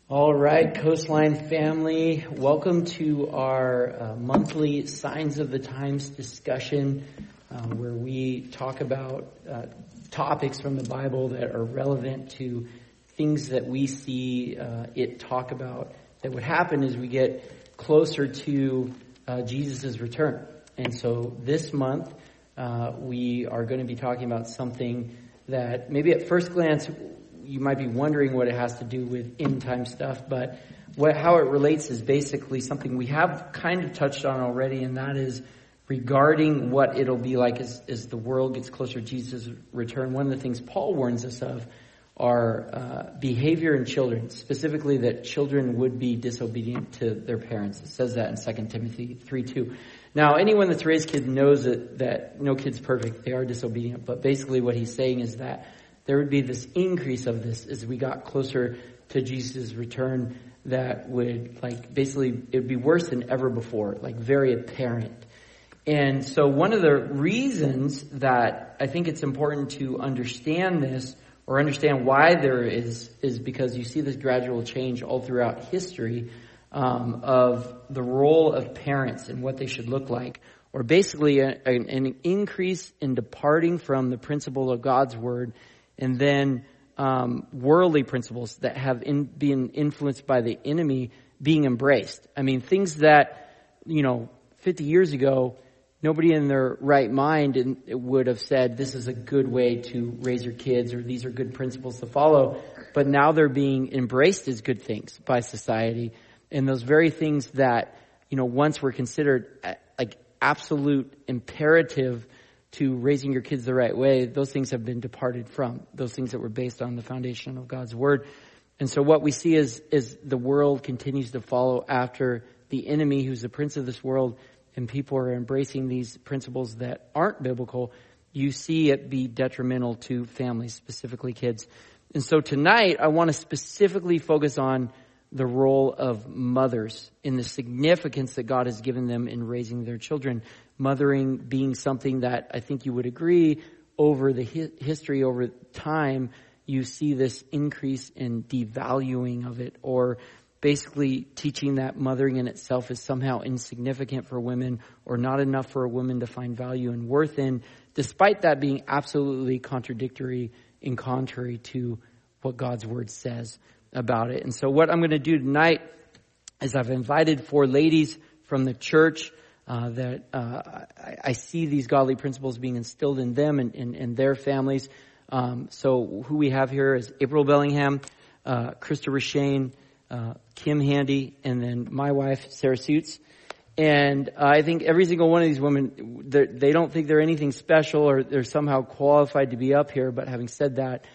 All right, Coastline family, welcome to our monthly Signs of the Times discussion where we talk about topics from the Bible that are relevant to things that we see it talk about that would happen as we get closer to Jesus' return. And so this month we are going to be talking about something that maybe at first glance you might be wondering what it has to do with end time stuff, but how it relates is basically something we have kind of touched on already, and that is regarding what it'll be like as the world gets closer to Jesus' return. One of the things Paul warns us of are behavior in children, specifically that children would be disobedient to their parents. It says that in 2 Timothy 3:2. Now, anyone that's raised kids knows that no kid's perfect. They are disobedient, but basically what he's saying is that there would be this increase of this as we got closer to Jesus' return that would basically it would be worse than ever before, very apparent. And so one of the reasons that I think it's important to understand this or understand why there is because you see this gradual change all throughout history of the role of parents and what they should look like, or basically an increase in departing from the principle of God's word and then worldly principles that have been influenced by the enemy being embraced. I mean, things that, 50 years ago, nobody in their right mind would have said this is a good way to raise your kids or these are good principles to follow. But now they're being embraced as good things by society. And those very things that, once were considered absolute imperative to raising your kids the right way, those things have been departed from, those things that were based on the foundation of God's word. And so what we see is the world continues to follow after the enemy, who's the prince of this world, and people are embracing these principles that aren't biblical. You see it be detrimental to families, specifically kids. And so tonight I want to specifically focus on the role of mothers in the significance that God has given them in raising their children. Mothering being something that I think you would agree over the history, over time, you see this increase in devaluing of it, or basically teaching that mothering in itself is somehow insignificant for women or not enough for a woman to find value and worth in, despite that being absolutely contradictory and contrary to what God's word says about it. And so what I'm going to do tonight is I've invited 4 ladies from the church that I see these godly principles being instilled in them and their families. So who we have here is April Bellingham, Krista Rashane, Kim Handy, and then my wife, Sarah Suits. And I think every single one of these women, they don't think they're anything special or they're somehow qualified to be up here. But having said that,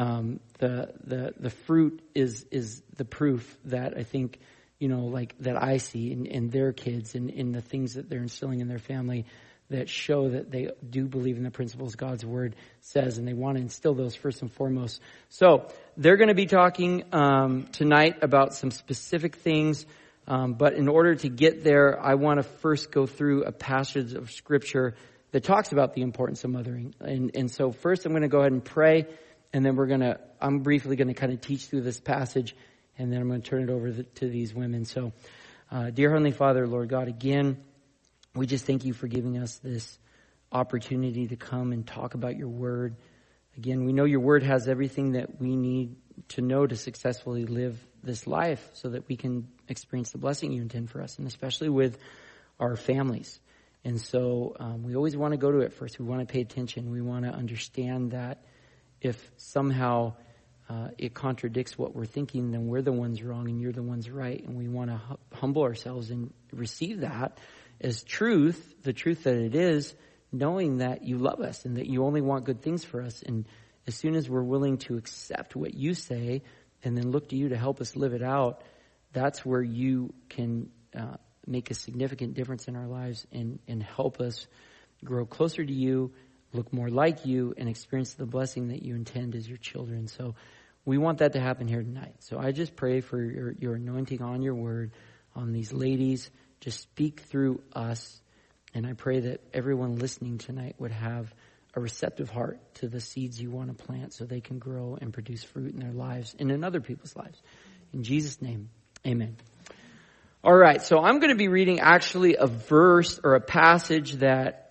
the fruit is the proof that I think, that I see in their kids and in the things that they're instilling in their family that show that they do believe in the principles God's word says, and they want to instill those first and foremost. So they're going to be talking tonight about some specific things, but in order to get there, I want to first go through a passage of scripture that talks about the importance of mothering. And so first I'm going to go ahead and pray, and then I'm briefly going to kind of teach through this passage, and then I'm going to turn it over to these women. So, dear Heavenly Father, Lord God, again, we just thank you for giving us this opportunity to come and talk about your word. Again, we know your word has everything that we need to know to successfully live this life so that we can experience the blessing you intend for us, and especially with our families. And so we always want to go to it first. We want to pay attention. We want to understand that if somehow it contradicts what we're thinking, then we're the ones wrong and you're the ones right. And we want to humble ourselves and receive that as truth, the truth that it is, knowing that you love us and that you only want good things for us. And as soon as we're willing to accept what you say and then look to you to help us live it out, that's where you can make a significant difference in our lives and help us grow closer to you, look more like you, and experience the blessing that you intend as your children. So we want that to happen here tonight. So I just pray for your anointing on your word, on these ladies. Just speak through us. And I pray that everyone listening tonight would have a receptive heart to the seeds you want to plant so they can grow and produce fruit in their lives and in other people's lives. In Jesus' name, amen. All right, so I'm going to be reading actually a verse or a passage that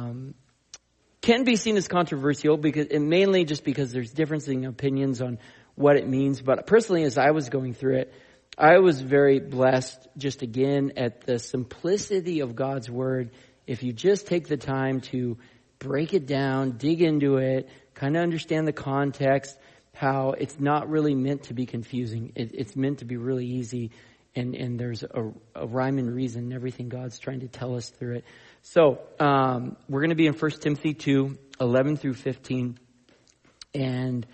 can be seen as controversial, and mainly just because there's differing opinions on what it means. But personally, as I was going through it, I was very blessed just again at the simplicity of God's word. If you just take the time to break it down, dig into it, kind of understand the context, how it's not really meant to be confusing. It's meant to be really easy, and there's a rhyme and reason in everything God's trying to tell us through it. So we're going to be in 1 Timothy 2, 11 through 15. And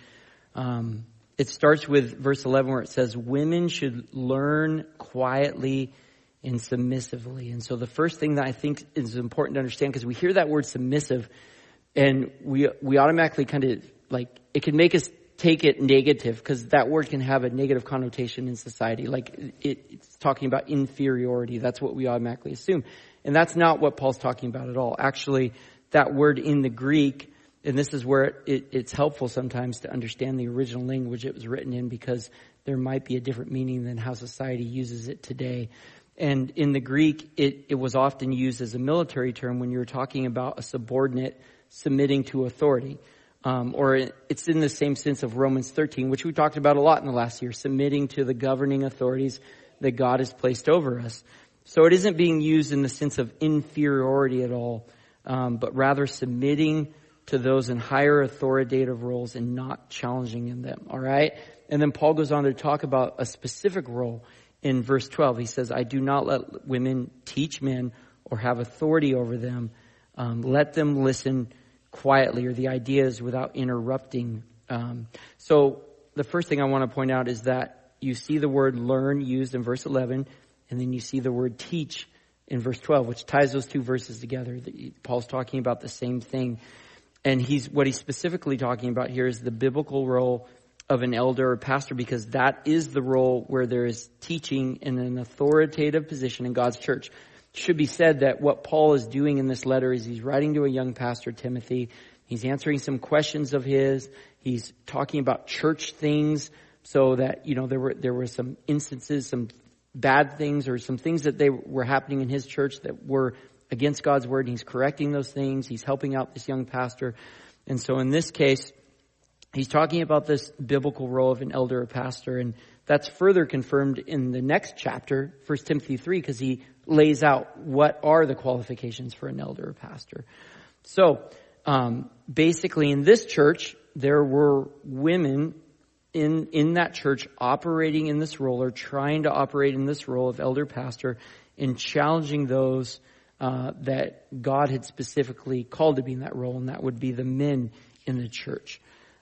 it starts with verse 11 where it says, women should learn quietly and submissively. And so the first thing that I think is important to understand, because we hear that word submissive, and we automatically kind of like, it can make us take it negative, because that word can have a negative connotation in society. Like it's talking about inferiority. That's what we automatically assume. And that's not what Paul's talking about at all. Actually, that word in the Greek, and this is where it's helpful sometimes to understand the original language it was written in, because there might be a different meaning than how society uses it today. And in the Greek, it was often used as a military term when you're talking about a subordinate submitting to authority. Or it's in the same sense of Romans 13, which we talked about a lot in the last year, submitting to the governing authorities that God has placed over us. So it isn't being used in the sense of inferiority at all, but rather submitting to those in higher authoritative roles and not challenging in them. All right. And then Paul goes on to talk about a specific role in verse 12. He says, I do not let women teach men or have authority over them. Let them listen quietly, or the idea is without interrupting. So the first thing I want to point out is that you see the word learn used in verse 11, and then you see the word teach in verse 12, which ties those two verses together. Paul's talking about the same thing. And what he's specifically talking about here is the biblical role of an elder or pastor, because that is the role where there is teaching in an authoritative position in God's church. It should be said that what Paul is doing in this letter is he's writing to a young pastor, Timothy. He's answering some questions of his. He's talking about church things, so that, there were some instances, some bad things, or some things that they were happening in his church that were against God's word. And he's correcting those things. He's helping out this young pastor. And so in this case, he's talking about this biblical role of an elder or pastor. And that's further confirmed in the next chapter, 1 Timothy 3, because he lays out what are the qualifications for an elder or pastor. So basically in this church, there were women in that church operating in this role, or trying to operate in this role of elder pastor, and challenging those that God had specifically called to be in that role, and that would be the men in the church.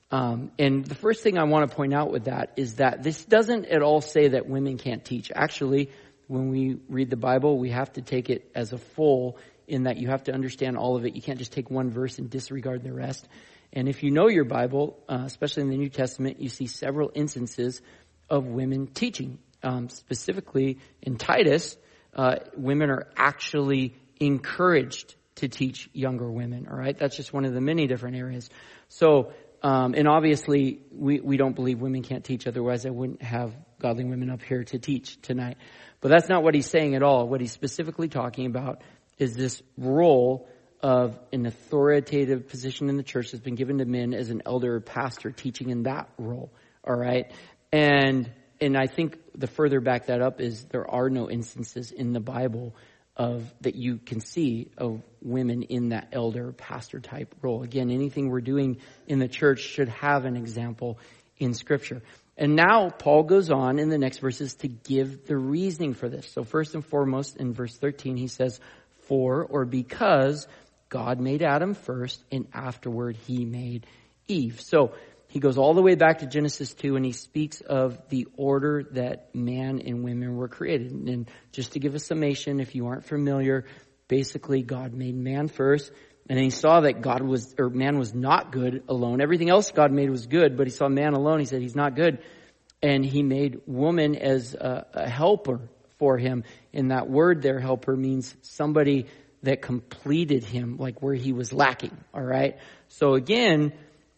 And the first thing I want to point out with that is that this doesn't at all say that women can't teach. Actually, when we read the Bible, we have to take it as a full, in that you have to understand all of it. You can't just take one verse and disregard the rest. And if you know your Bible, especially in the New Testament, you see several instances of women teaching. Specifically in Titus, women are actually encouraged to teach younger women. All right, that's just one of the many different areas. So, and obviously we don't believe women can't teach. Otherwise, I wouldn't have godly women up here to teach tonight. But that's not what he's saying at all. What he's specifically talking about is this role of an authoritative position in the church that's been given to men as an elder or pastor, teaching in that role. All right, and I think the further back that up is there are no instances in the Bible that you can see of women in that elder pastor type role. Again, anything we're doing in the church should have an example in Scripture. And now Paul goes on in the next verses to give the reasoning for this. So first and foremost, in verse 13, he says, for or because God made Adam first, and afterward he made Eve. So he goes all the way back to Genesis 2, and he speaks of the order that man and women were created. And just to give a summation, if you aren't familiar, basically God made man first, and then he saw that man was not good alone. Everything else God made was good, but he saw man alone. He said he's not good. And he made woman as a helper for him. And that word there, helper, means somebody that completed him, like where he was lacking. All right. So again,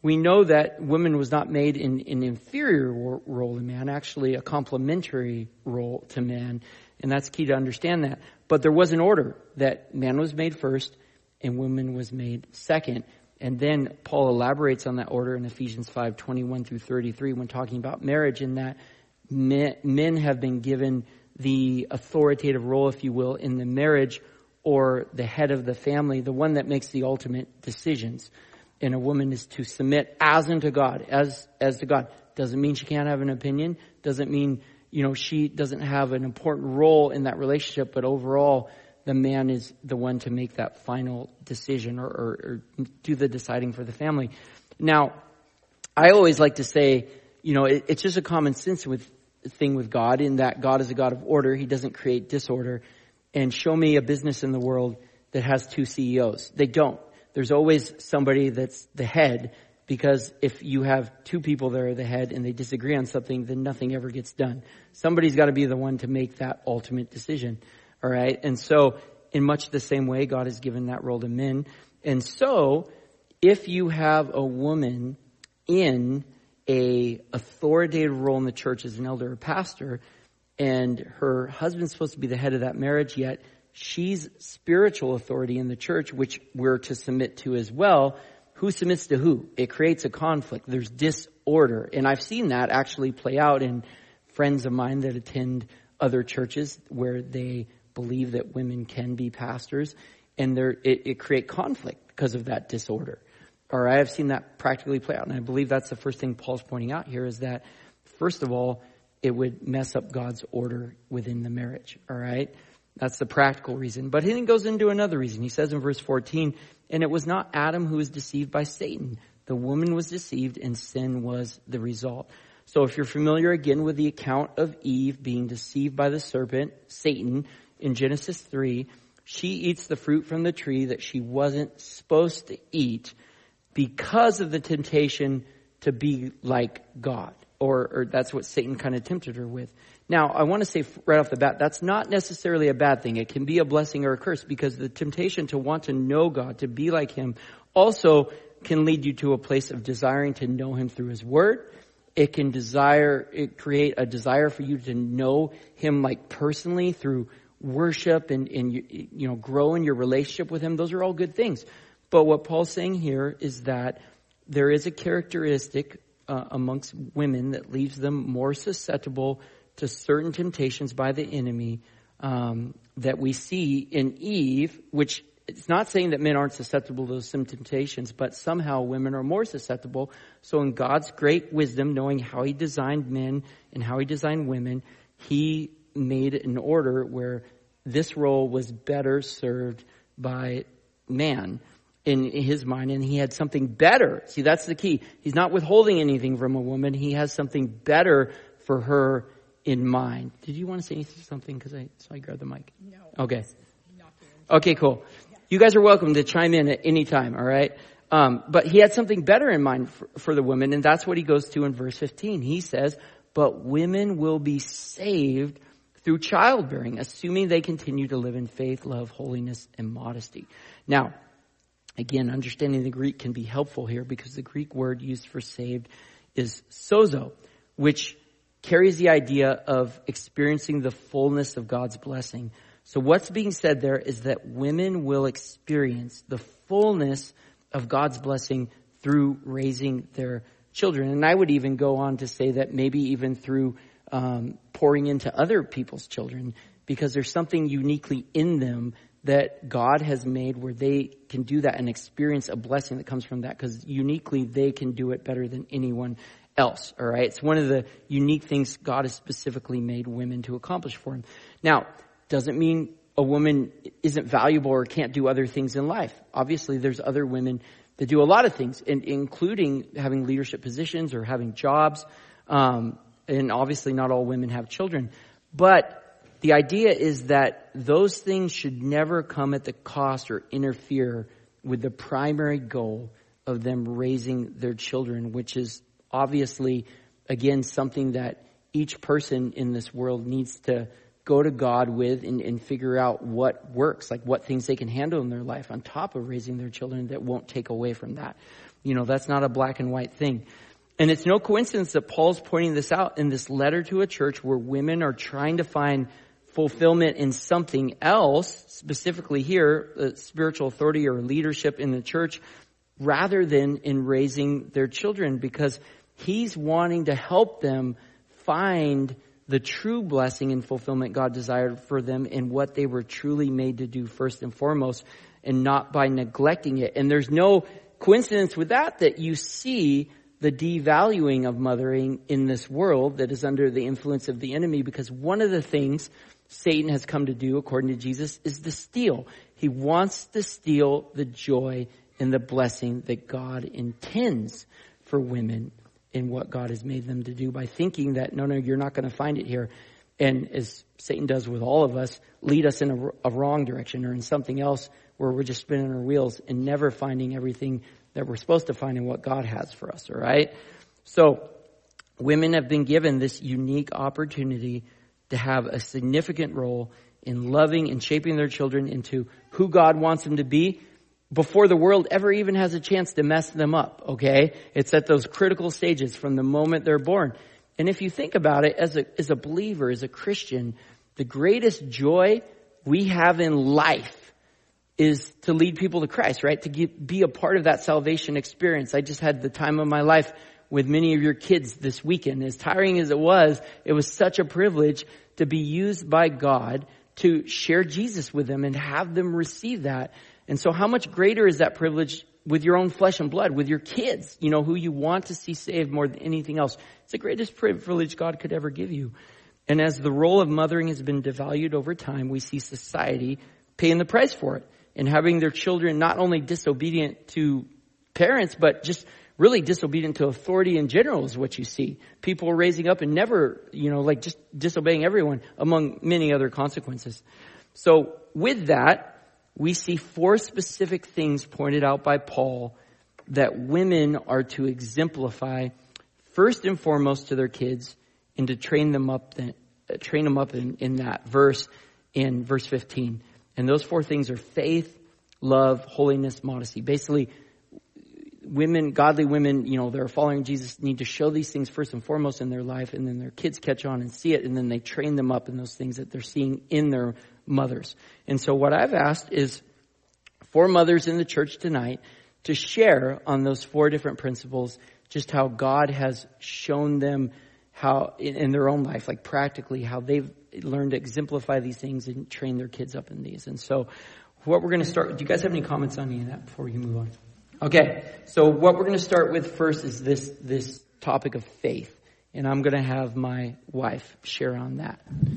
We know that woman was not made in an inferior role to man, actually a complementary role to man. And that's key to understand that. But there was an order that man was made first and woman was made second. And then Paul elaborates on that order in Ephesians 5:21 through 33 when talking about marriage, in that men have been given the authoritative role, if you will, in the marriage, or the head of the family, the one that makes the ultimate decisions. And a woman is to submit as unto God, as to God. Doesn't mean she can't have an opinion. Doesn't mean, she doesn't have an important role in that relationship, but overall, the man is the one to make that final decision or do the deciding for the family. Now, I always like to say, it's just a common sense thing with God, in that God is a God of order. He doesn't create disorder. And show me a business in the world that has two CEOs. They don't. There's always somebody that's the head, because if you have two people that are the head and they disagree on something, then nothing ever gets done. Somebody's got to be the one to make that ultimate decision. All right. And so in much the same way, God has given that role to men. And so if you have a woman in a authoritative role in the church as an elder or pastor, and her husband's supposed to be the head of that marriage, yet she's spiritual authority in the church, which we're to submit to as well. Who submits to who? It creates a conflict. There's disorder. And I've seen that actually play out in friends of mine that attend other churches where they believe that women can be pastors, and it create conflict because of that disorder. All right, I've seen that practically play out, and I believe that's the first thing Paul's pointing out here, is that, first of all, it would mess up God's order within the marriage. All right, that's the practical reason. But he then goes into another reason. He says in verse 14, and it was not Adam who was deceived by Satan. The woman was deceived, and sin was the result. So if you're familiar again with the account of Eve being deceived by the serpent, Satan, in Genesis 3, she eats the fruit from the tree that she wasn't supposed to eat because of the temptation to be like God. Or that's what Satan kind of tempted her with. Now, I want to say right off the bat, that's not necessarily a bad thing. It can be a blessing or a curse, because the temptation to want to know God, to be like him, also can lead you to a place of desiring to know him through his word. It create a desire for you to know him like personally through worship and grow in your relationship with him. Those are all good things. But what Paul's saying here is that there is a characteristic amongst women that leaves them more susceptible to certain temptations by the enemy that we see in Eve, which it's not saying that men aren't susceptible to those same temptations, but somehow women are more susceptible. So in God's great wisdom, knowing how he designed men and how he designed women, he made an order where this role was better served by man in his mind, and he had something better. See, that's the key. He's not withholding anything from a woman. He has something better for her in mind. Did you want to say something? Because I saw you grab the mic. No. Okay. Okay, cool. You guys are welcome to chime in at any time, all right? But he had something better in mind for the woman, and that's what he goes to in verse 15. He says, but women will be saved through childbearing, assuming they continue to live in faith, love, holiness, and modesty. Now, again, understanding the Greek can be helpful here, because the Greek word used for saved is sozo, which carries the idea of experiencing the fullness of God's blessing. So what's being said there is that women will experience the fullness of God's blessing through raising their children. And I would even go on to say that maybe even through pouring into other people's children, because there's something uniquely in them that God has made where they can do that and experience a blessing that comes from that, because uniquely they can do it better than anyone else. All right. It's one of the unique things God has specifically made women to accomplish for him. Now, doesn't mean a woman isn't valuable or can't do other things in life. Obviously, there's other women that do a lot of things, including having leadership positions or having jobs. And obviously not all women have children. But the idea is that those things should never come at the cost or interfere with the primary goal of them raising their children, which is obviously, again, something that each person in this world needs to go to God with and figure out what works, like what things they can handle in their life on top of raising their children that won't take away from that. That's not a black and white thing. And it's no coincidence that Paul's pointing this out in this letter to a church where women are trying to find fulfillment in something else, specifically here, spiritual authority or leadership in the church, rather than in raising their children, because he's wanting to help them find the true blessing and fulfillment God desired for them in what they were truly made to do first and foremost, and not by neglecting it. And there's no coincidence with that you see the devaluing of mothering in this world that is under the influence of the enemy, because one of the things Satan has come to do, according to Jesus, is to steal. He wants to steal the joy and the blessing that God intends for women in what God has made them to do, by thinking that, no, you're not going to find it here. And as Satan does with all of us, lead us in a wrong direction or in something else where we're just spinning our wheels and never finding everything that we're supposed to find in what God has for us, all right? So women have been given this unique opportunity to have a significant role in loving and shaping their children into who God wants them to be before the world ever even has a chance to mess them up, okay? It's at those critical stages from the moment they're born. And if you think about it, as a believer, as a Christian, the greatest joy we have in life is to lead people to Christ, right? To be a part of that salvation experience. I just had the time of my life with many of your kids this weekend. As tiring as it was such a privilege to be used by God to share Jesus with them and have them receive that. And so how much greater is that privilege with your own flesh and blood, with your kids, who you want to see saved more than anything else? It's the greatest privilege God could ever give you. And as the role of mothering has been devalued over time, we see society paying the price for it and having their children not only disobedient to parents, but just really disobedient to authority in general is what you see. People raising up and never, just disobeying everyone, among many other consequences. So with that, we see 4 specific things pointed out by Paul that women are to exemplify first and foremost to their kids, and to train them up in that verse, in verse 15. And those 4 things are faith, love, holiness, modesty. Basically, godly women, that are following Jesus need to show these things first and foremost in their life, and then their kids catch on and see it, and then they train them up in those things that they're seeing in their mothers. And so what I've asked is for mothers in the church tonight to share on those 4 different principles, just how God has shown them how in their own life, like practically how they've learned to exemplify these things and train their kids up in these. And so what we're going to start, do you guys have any comments on any of that before we move on? Okay, so what we're going to start with first is this topic of faith. And I'm going to have my wife share on that.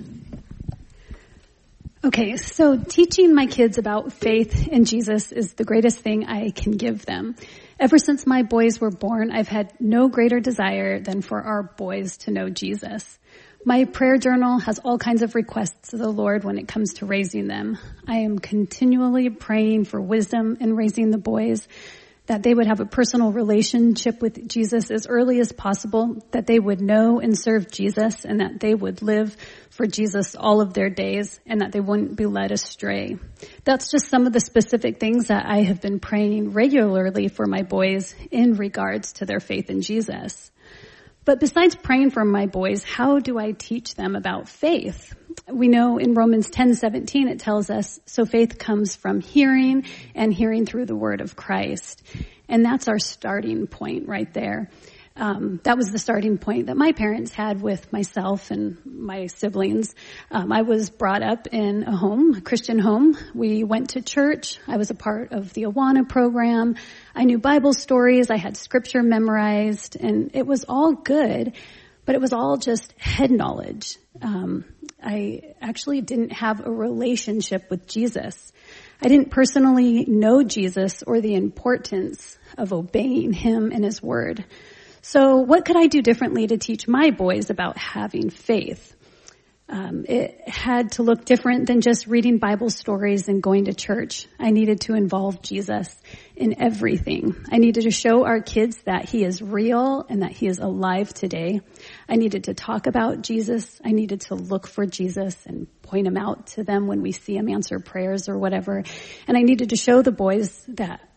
Okay, so teaching my kids about faith in Jesus is the greatest thing I can give them. Ever since my boys were born, I've had no greater desire than for our boys to know Jesus. My prayer journal has all kinds of requests to the Lord when it comes to raising them. I am continually praying for wisdom in raising the boys, that they would have a personal relationship with Jesus as early as possible, that they would know and serve Jesus, and that they would live for Jesus all of their days, and that they wouldn't be led astray. That's just some of the specific things that I have been praying regularly for my boys in regards to their faith in Jesus. But besides praying for my boys, how do I teach them about faith? We know in Romans 10:17 it tells us, so faith comes from hearing, and hearing through the word of Christ. And that's our starting point right there. That was the starting point that my parents had with myself and my siblings. I was brought up in a Christian home. We went to church. I was a part of the Awana program. I knew Bible stories. I had scripture memorized, and it was all good, but it was all just head knowledge. I actually didn't have a relationship with Jesus. I didn't personally know Jesus or the importance of obeying him and his word. So what could I do differently to teach my boys about having faith? It had to look different than just reading Bible stories and going to church. I needed to involve Jesus in everything. I needed to show our kids that he is real and that he is alive today. I needed to talk about Jesus. I needed to look for Jesus and point him out to them when we see him answer prayers or whatever. And I needed to show the boys that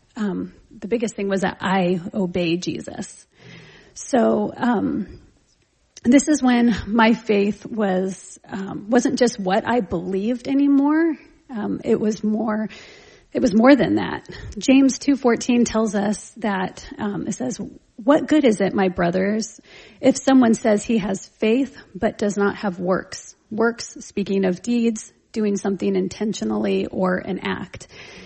the biggest thing was that I obey Jesus. So, this is when my faith wasn't just what I believed anymore. It was more than that. James 2:14 tells us that, it says, "What good is it, my brothers, if someone says he has faith but does not have works?" Works, speaking of deeds, doing something intentionally or an act.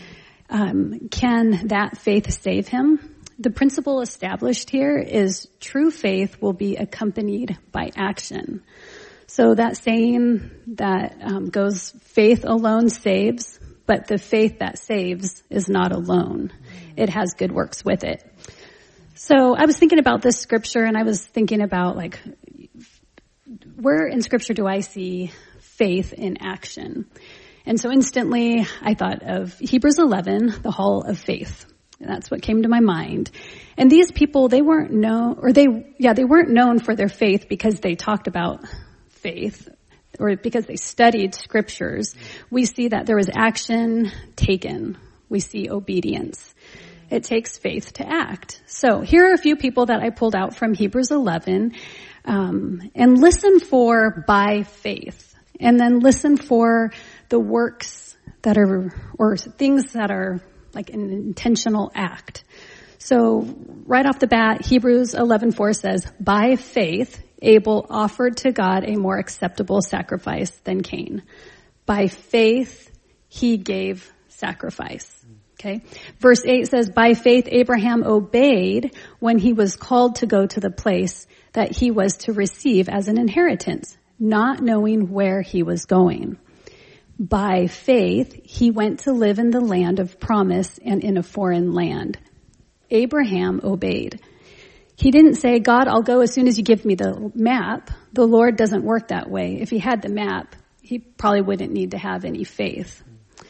Can that faith save him? The principle established here is true faith will be accompanied by action. So that saying that goes, faith alone saves, but the faith that saves is not alone. It has good works with it. So I was thinking about this scripture, and I was thinking about, like, where in scripture do I see faith in action? And so instantly I thought of Hebrews 11, the hall of faith. And that's what came to my mind. And these people, they weren't known for their faith because they talked about faith or because they studied scriptures. We see that there was action taken. We see obedience. It takes faith to act. So here are a few people that I pulled out from Hebrews 11, and listen for by faith. And then listen for the works that are, or things that are like an intentional act. So right off the bat, Hebrews 11:4 says, "By faith, Abel offered to God a more acceptable sacrifice than Cain. By faith, he gave sacrifice." Okay. Verse 8 says, "By faith, Abraham obeyed when he was called to go to the place that he was to receive as an inheritance, not knowing where he was going. By faith, he went to live in the land of promise and in a foreign land." Abraham obeyed. He didn't say, "God, I'll go as soon as you give me the map." The Lord doesn't work that way. If he had the map, he probably wouldn't need to have any faith.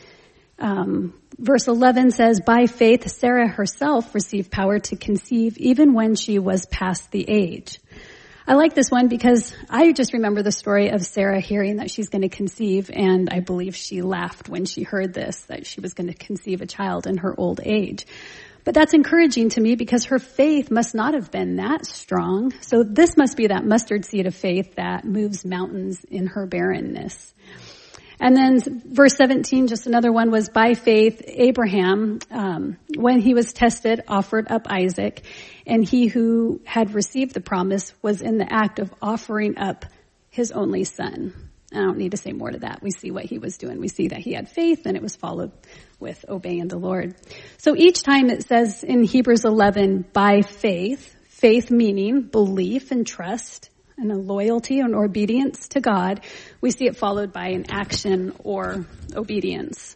Verse 11 says, "By faith, Sarah herself received power to conceive even when she was past the age." I like this one because I just remember the story of Sarah hearing that she's going to conceive, and I believe she laughed when she heard this, that she was going to conceive a child in her old age. But that's encouraging to me because her faith must not have been that strong. So this must be that mustard seed of faith that moves mountains in her barrenness. And then verse 17, just another one, was by faith, Abraham, when he was tested, offered up Isaac, and he who had received the promise was in the act of offering up his only son. I don't need to say more to that. We see what he was doing. We see that he had faith, and it was followed with obeying the Lord. So each time it says in Hebrews 11, by faith, faith meaning belief and trust, and a loyalty and obedience to God, we see it followed by an action or obedience.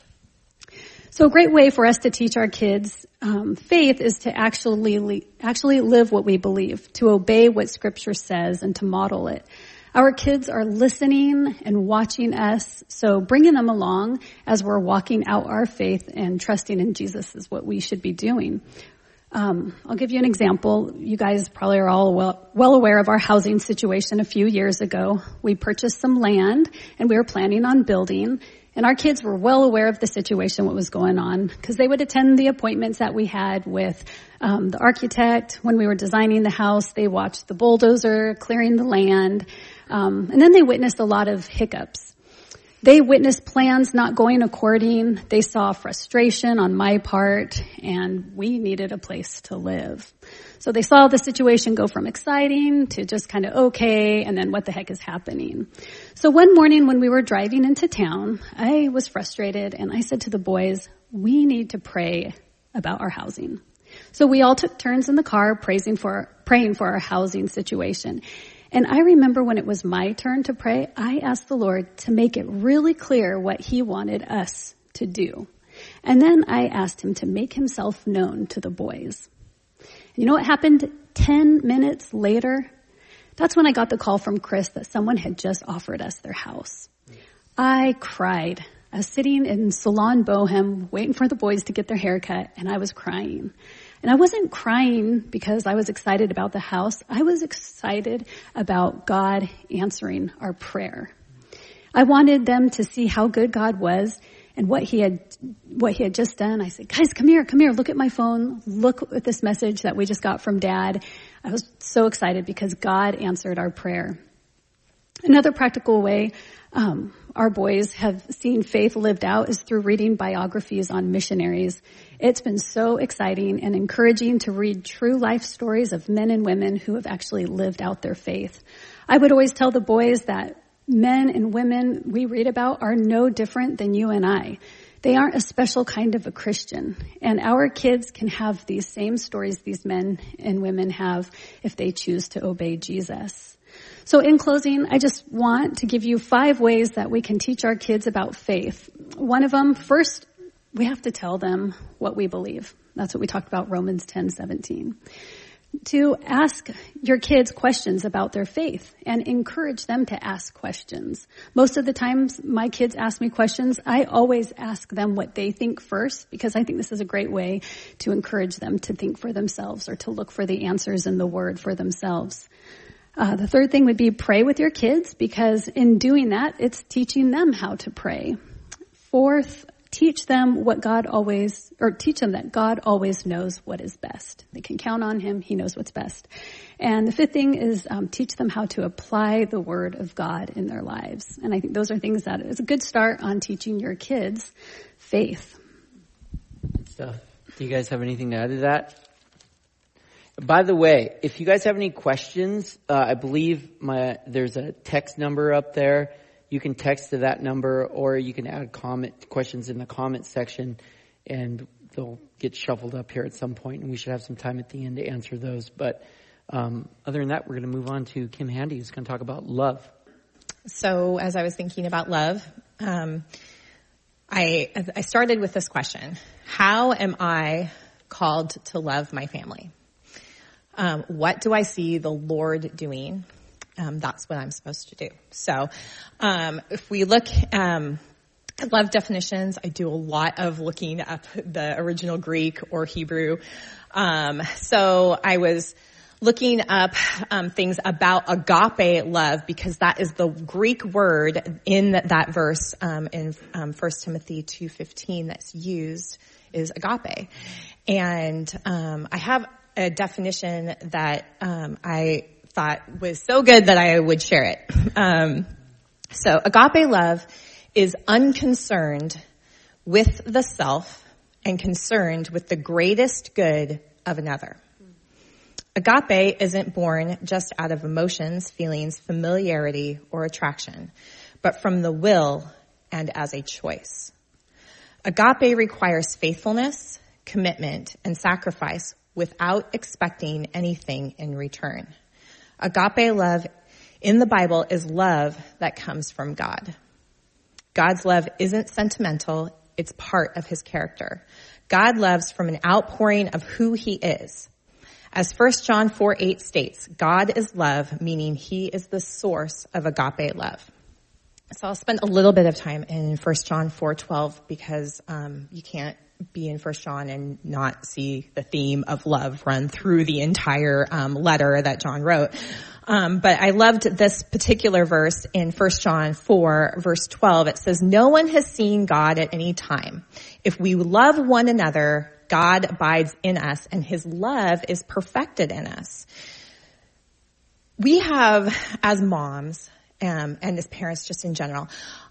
So a great way for us to teach our kids faith is to actually live what we believe, to obey what Scripture says and to model it. Our kids are listening and watching us, so bringing them along as we're walking out our faith and trusting in Jesus is what we should be doing. I'll give you an example. You guys probably are all well aware of our housing situation a few years ago. We purchased some land and we were planning on building, and our kids were well aware of the situation, what was going on, because they would attend the appointments that we had with the architect. When we were designing the house, they watched the bulldozer clearing the land, and then they witnessed a lot of hiccups. They witnessed plans not going according. They saw frustration on my part, and we needed a place to live. So they saw the situation go from exciting to just kind of okay, and then what the heck is happening? So one morning when we were driving into town, I was frustrated, and I said to the boys, we need to pray about our housing. So we all took turns in the car praying for our housing situation. And I remember when it was my turn to pray, I asked the Lord to make it really clear what he wanted us to do. And then I asked him to make himself known to the boys. You know what happened 10 minutes later? That's when I got the call from Chris that someone had just offered us their house. I cried. I was sitting in Salon Bohem waiting for the boys to get their hair cut, and I was crying. And I wasn't crying because I was excited about the house. I was excited about God answering our prayer. I wanted them to see how good God was And what he had just done, I said, guys, come here, look at my phone, look at this message that we just got from Dad. I was so excited because God answered our prayer. Another practical way our boys have seen faith lived out is through reading biographies on missionaries. It's been so exciting and encouraging to read true life stories of men and women who have actually lived out their faith. I would always tell the boys that men and women we read about are no different than you and I. They aren't a special kind of a Christian. And our kids can have these same stories these men and women have if they choose to obey Jesus. So in closing, I just want to give you 5 ways that we can teach our kids about faith. One of them, first, we have to tell them what we believe. That's what we talked about, Romans 10:17. 2, ask your kids questions about their faith and encourage them to ask questions. Most of the times my kids ask me questions, I always ask them what they think first, because I think this is a great way to encourage them to think for themselves or to look for the answers in the Word for themselves. The third thing would be pray with your kids, because in doing that, it's teaching them how to pray. Fourth, teach them that God always knows what is best. They can count on Him. He knows what's best. And the fifth thing is teach them how to apply the Word of God in their lives. And I think those are things that is a good start on teaching your kids faith. Good stuff. Do you guys have anything to add to that? By the way, if you guys have any questions, I believe there's a text number up there. You can text to that number, or you can add questions in the comment section, and they'll get shuffled up here at some point, and we should have some time at the end to answer those. But other than that, we're going to move on to Kim Handy, who's going to talk about love. So as I was thinking about love, I started with this question: how am I called to love my family? What do I see the Lord doing? That's what I'm supposed to do. So, if we look at love definitions, I do a lot of looking up the original Greek or Hebrew. So I was looking up things about agape love, because that is the Greek word in that verse in 1 Timothy 2:15 that's used is agape. And I have a definition that I thought was so good that I would share it. So agape love is unconcerned with the self and concerned with the greatest good of another. Agape isn't born just out of emotions, feelings, familiarity, or attraction, but from the will and as a choice. Agape requires faithfulness, commitment, and sacrifice without expecting anything in return. Agape love in the Bible is love that comes from God. God's love isn't sentimental, it's part of His character. God loves from an outpouring of who He is. As 1 John 4:8 states, God is love, meaning He is the source of agape love. So I'll spend a little bit of time in 1 John 4:12, because you can't be in 1 John and not see the theme of love run through the entire letter that John wrote. But I loved this particular verse in 1 John 4, verse 12. It says, "No one has seen God at any time. If we love one another, God abides in us, and His love is perfected in us." We have, as moms, and as parents just in general,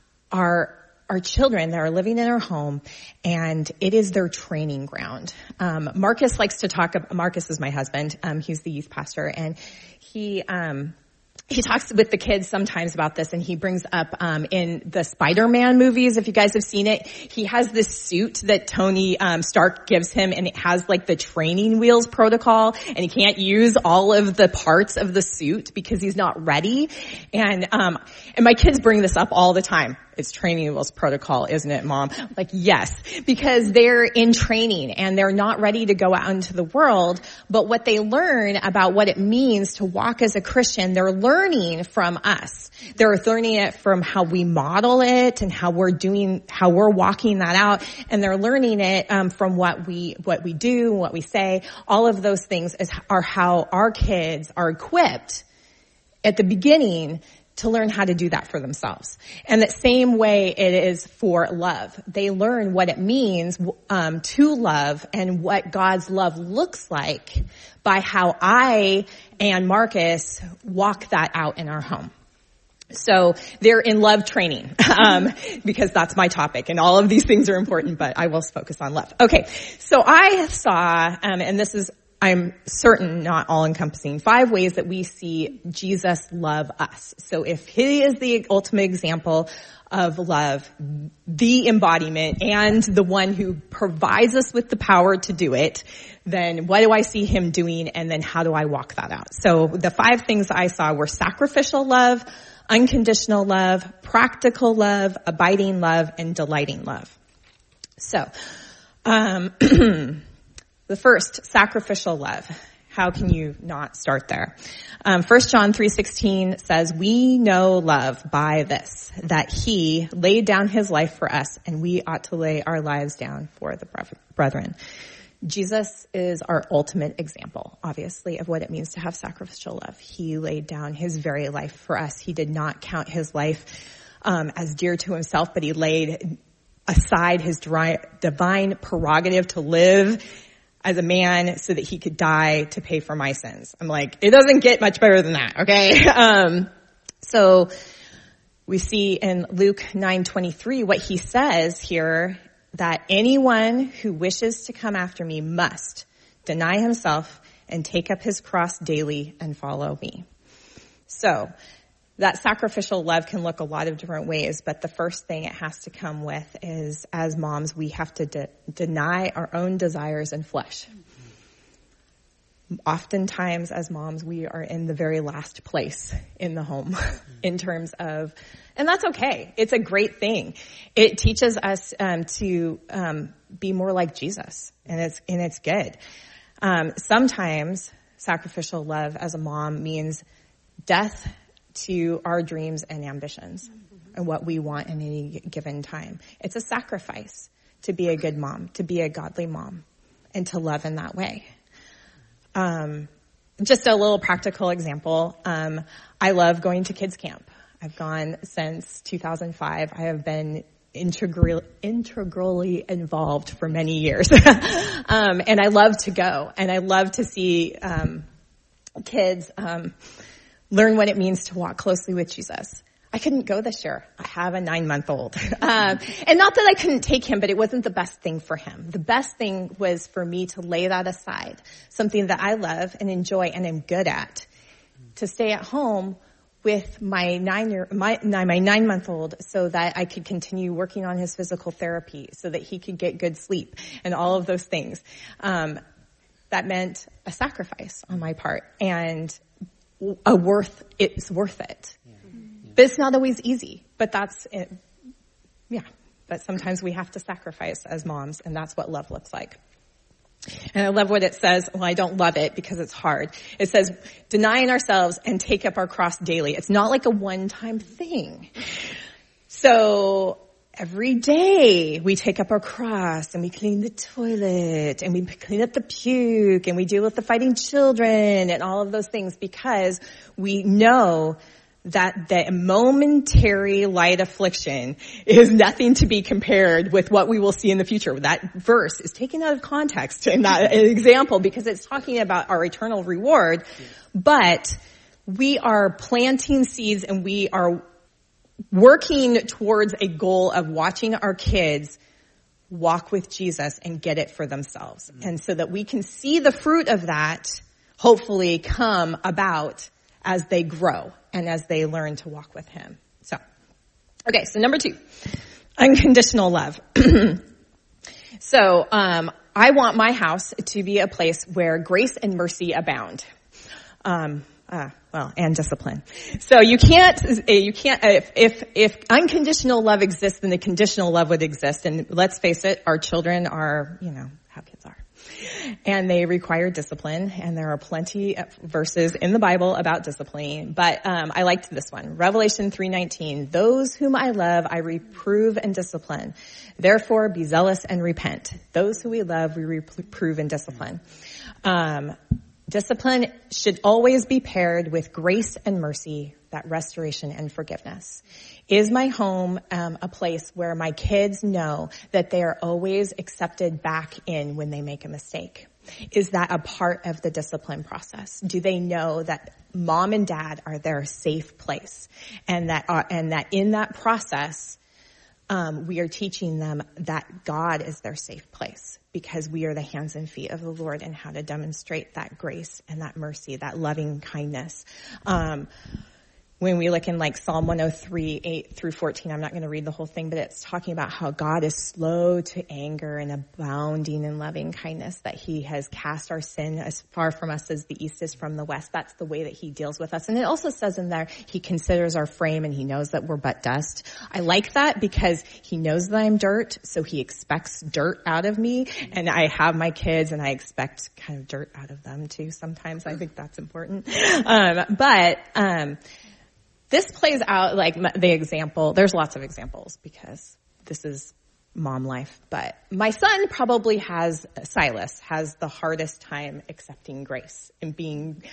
our children that are living in our home, and it is their training ground. Marcus likes to talk about, Marcus is my husband. He's the youth pastor, and he talks with the kids sometimes about this, and he brings up in the Spider-Man movies, if you guys have seen it, he has this suit that Tony Stark gives him, and it has like the training wheels protocol, and he can't use all of the parts of the suit because he's not ready. And my kids bring this up all the time. It's training wheels protocol, isn't it, Mom? Like, yes, because they're in training and they're not ready to go out into the world. But what they learn about what it means to walk as a Christian, they're learning from us. They're learning it from how we model it and how we're walking that out. And they're learning it from what we do, what we say. All of those things are how our kids are equipped at the beginning to learn how to do that for themselves. And the same way it is for love. They learn what it means to love and what God's love looks like by how I and Marcus walk that out in our home. So they're in love training, because that's my topic, and all of these things are important, but I will focus on love. Okay, so I saw, and this is, I'm certain, not all-encompassing, 5 ways that we see Jesus love us. So if he is the ultimate example of love, the embodiment, and the one who provides us with the power to do it, then what do I see him doing, and then how do I walk that out? So the 5 things I saw were sacrificial love, unconditional love, practical love, abiding love, and delighting love. So, the first, sacrificial love. How can you not start there? 1 John 3:16 says, we know love by this, that he laid down his life for us, and we ought to lay our lives down for the brethren. Jesus is our ultimate example, obviously, of what it means to have sacrificial love. He laid down his very life for us. He did not count his life as dear to himself, but he laid aside his divine prerogative to live as a man so that he could die to pay for my sins. I'm like, it doesn't get much better than that, okay? So we see in Luke 9:23 what he says here, that anyone who wishes to come after me must deny himself and take up his cross daily and follow me. So that sacrificial love can look a lot of different ways, but the first thing it has to come with is, as moms, we have to deny our own desires and flesh. Oftentimes, as moms, we are in the very last place in the home in terms of, and that's okay. It's a great thing. It teaches us to be more like Jesus, and it's good. Sometimes sacrificial love as a mom means death to our dreams and ambitions and what we want in any given time. It's a sacrifice to be a good mom, to be a godly mom, and to love in that way. Just a little practical example. I love going to kids camp. I've gone since 2005. I have been integrally involved for many years. And I love to go, and I love to see kids learn what it means to walk closely with Jesus. I couldn't go this year. I have a 9-month-old. And not that I couldn't take him, but it wasn't the best thing for him. The best thing was for me to lay that aside, something that I love and enjoy and am good at, to stay at home with my 9-month-old so that I could continue working on his physical therapy, so that he could get good sleep and all of those things. That meant a sacrifice on my part, and it's worth it. But it's not always easy, but that's it. Yeah. But sometimes we have to sacrifice as moms, and that's what love looks like. And I love what it says. Well, I don't love it because it's hard. It says, denying ourselves and take up our cross daily. It's not like a one-time thing. So every day we take up our cross and we clean the toilet and we clean up the puke and we deal with the fighting children and all of those things, because we know that the momentary light affliction is nothing to be compared with what we will see in the future. That verse is taken out of context in that example, because it's talking about our eternal reward, but we are planting seeds and we are working towards a goal of watching our kids walk with Jesus and get it for themselves. And so that we can see the fruit of that hopefully come about as they grow and as they learn to walk with him. So number 2, unconditional love. So, I want my house to be a place where grace and mercy abound. And discipline. So you can't, if unconditional love exists, then the conditional love would exist. And let's face it, our children are, how kids are. And they require discipline, and there are plenty of verses in the Bible about discipline. But I liked this one. Revelation 3:19. Those whom I love, I reprove and discipline. Therefore, be zealous and repent. Those who we love, we reprove and discipline. Discipline should always be paired with grace and mercy that restoration and forgiveness? Is my home a place where my kids know that they are always accepted back in when they make a mistake? Is that a part of the discipline process? Do they know that mom and dad are their safe place, and that in that process, we are teaching them that God is their safe place, because we are the hands and feet of the Lord, and how to demonstrate that grace and that mercy, that loving kindness. When we look in like Psalm 103, 8 through 14, I'm not going to read the whole thing, but it's talking about how God is slow to anger and abounding in loving kindness, that he has cast our sin as far from us as the east is from the west. That's the way that he deals with us. And it also says in there, he considers our frame and he knows that we're but dust. I like that because he knows that I'm dirt, so he expects dirt out of me. And I have my kids and I expect kind of dirt out of them too sometimes. I think that's important. This plays out like the example. There's lots of examples because this is mom life. But my son probably Silas has the hardest time accepting grace and being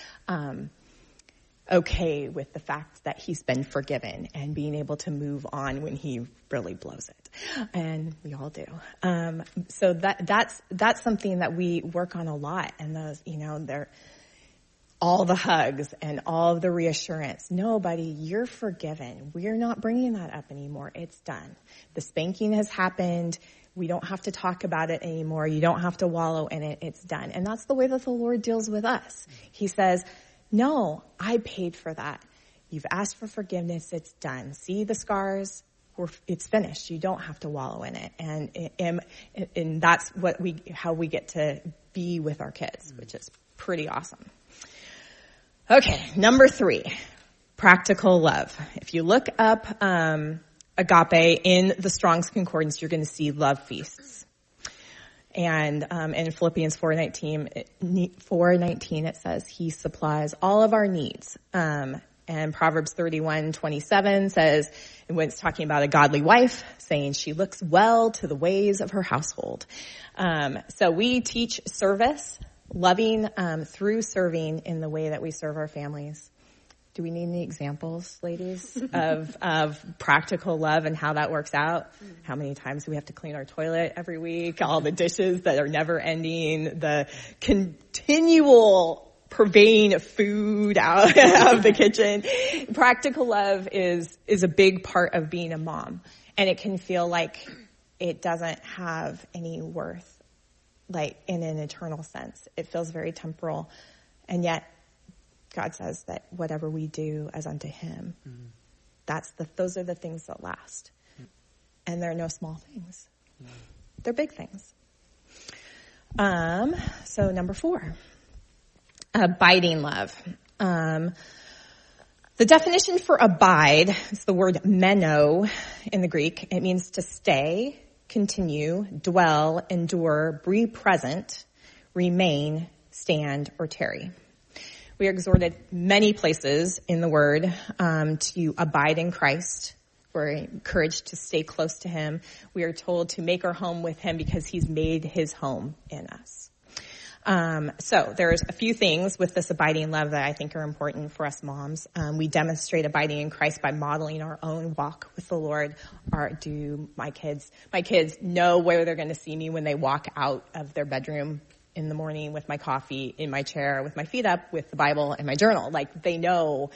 okay with the fact that he's been forgiven and being able to move on when he really blows it. And we all do. So that's something that we work on a lot. And those, they're all the hugs and all of the reassurance. No, buddy, you're forgiven. We're not bringing that up anymore. It's done. The spanking has happened. We don't have to talk about it anymore. You don't have to wallow in it. It's done. And that's the way that the Lord deals with us. He says, no, I paid for that. You've asked for forgiveness. It's done. See the scars? It's finished. You don't have to wallow in it. And that's how we get to be with our kids, which is pretty awesome. Okay, number 3, practical love. If you look up agape in the Strong's Concordance, you're going to see love feasts. And in Philippians 4:19, it says he supplies all of our needs. And Proverbs 31:27 says, when it's talking about a godly wife, saying she looks well to the ways of her household. So we teach service, loving through serving in the way that we serve our families. Do we need any examples, ladies, of practical love and how that works out? How many times do we have to clean our toilet every week? All the dishes that are never ending, the continual purveying of food out of the kitchen. Practical love is a big part of being a mom. And it can feel like it doesn't have any worth, like in an eternal sense. It feels very temporal. And yet God says that whatever we do as unto him, those are the things that last. And they're no small things. They're big things. So number 4, abiding love. The definition for abide is the word meno in the Greek. It means to stay, continue, dwell, endure, be present, remain, stand, or tarry. We are exhorted many places in the word to abide in Christ. We're encouraged to stay close to him. We are told to make our home with him because he's made his home in us. So there's a few things with this abiding love that I think are important for us moms. We demonstrate abiding in Christ by modeling our own walk with the Lord. Do my kids know where they're going to see me when they walk out of their bedroom in the morning with my coffee in my chair, with my feet up, with the Bible and my journal? Like they know,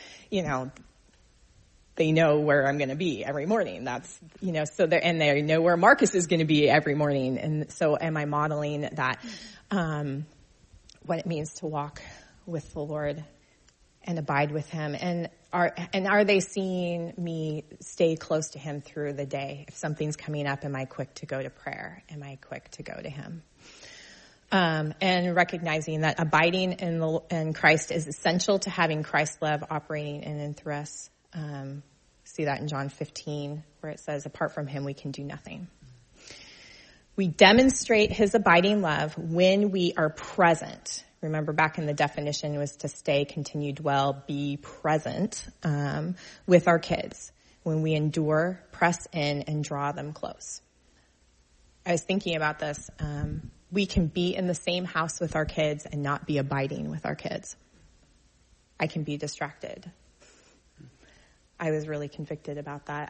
they know where I'm going to be every morning. That's, so and they know where Marcus is going to be every morning. And so am I modeling that, what it means to walk with the Lord and abide with him? And are they seeing me stay close to him through the day? If something's coming up, am I quick to go to prayer? Am I quick to go to him? And recognizing that abiding in Christ is essential to having Christ's love operating in and through us. See that in John 15, where it says, apart from him, we can do nothing. We demonstrate his abiding love when we are present. Remember, back in the definition was to stay, continue, dwell, be present with our kids. When we endure, press in, and draw them close. I was thinking about this. We can be in the same house with our kids and not be abiding with our kids. I can be distracted. I was really convicted about that.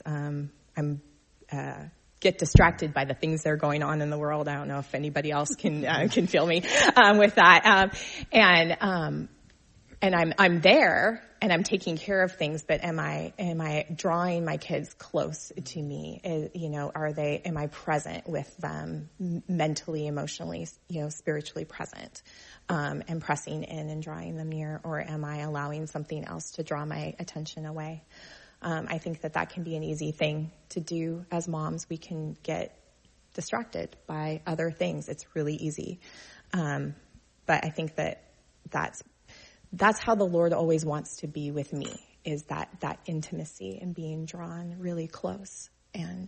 Get distracted by the things that are going on in the world. I don't know if anybody else can feel me with that. And I'm there and I'm taking care of things, but am I drawing my kids close to me? Am I present with them mentally, emotionally, spiritually present, and pressing in and drawing them near, or am I allowing something else to draw my attention away? I think that can be an easy thing to do as moms. We can get distracted by other things. It's really easy. But I think that's how the Lord always wants to be with me, is that intimacy and being drawn really close. And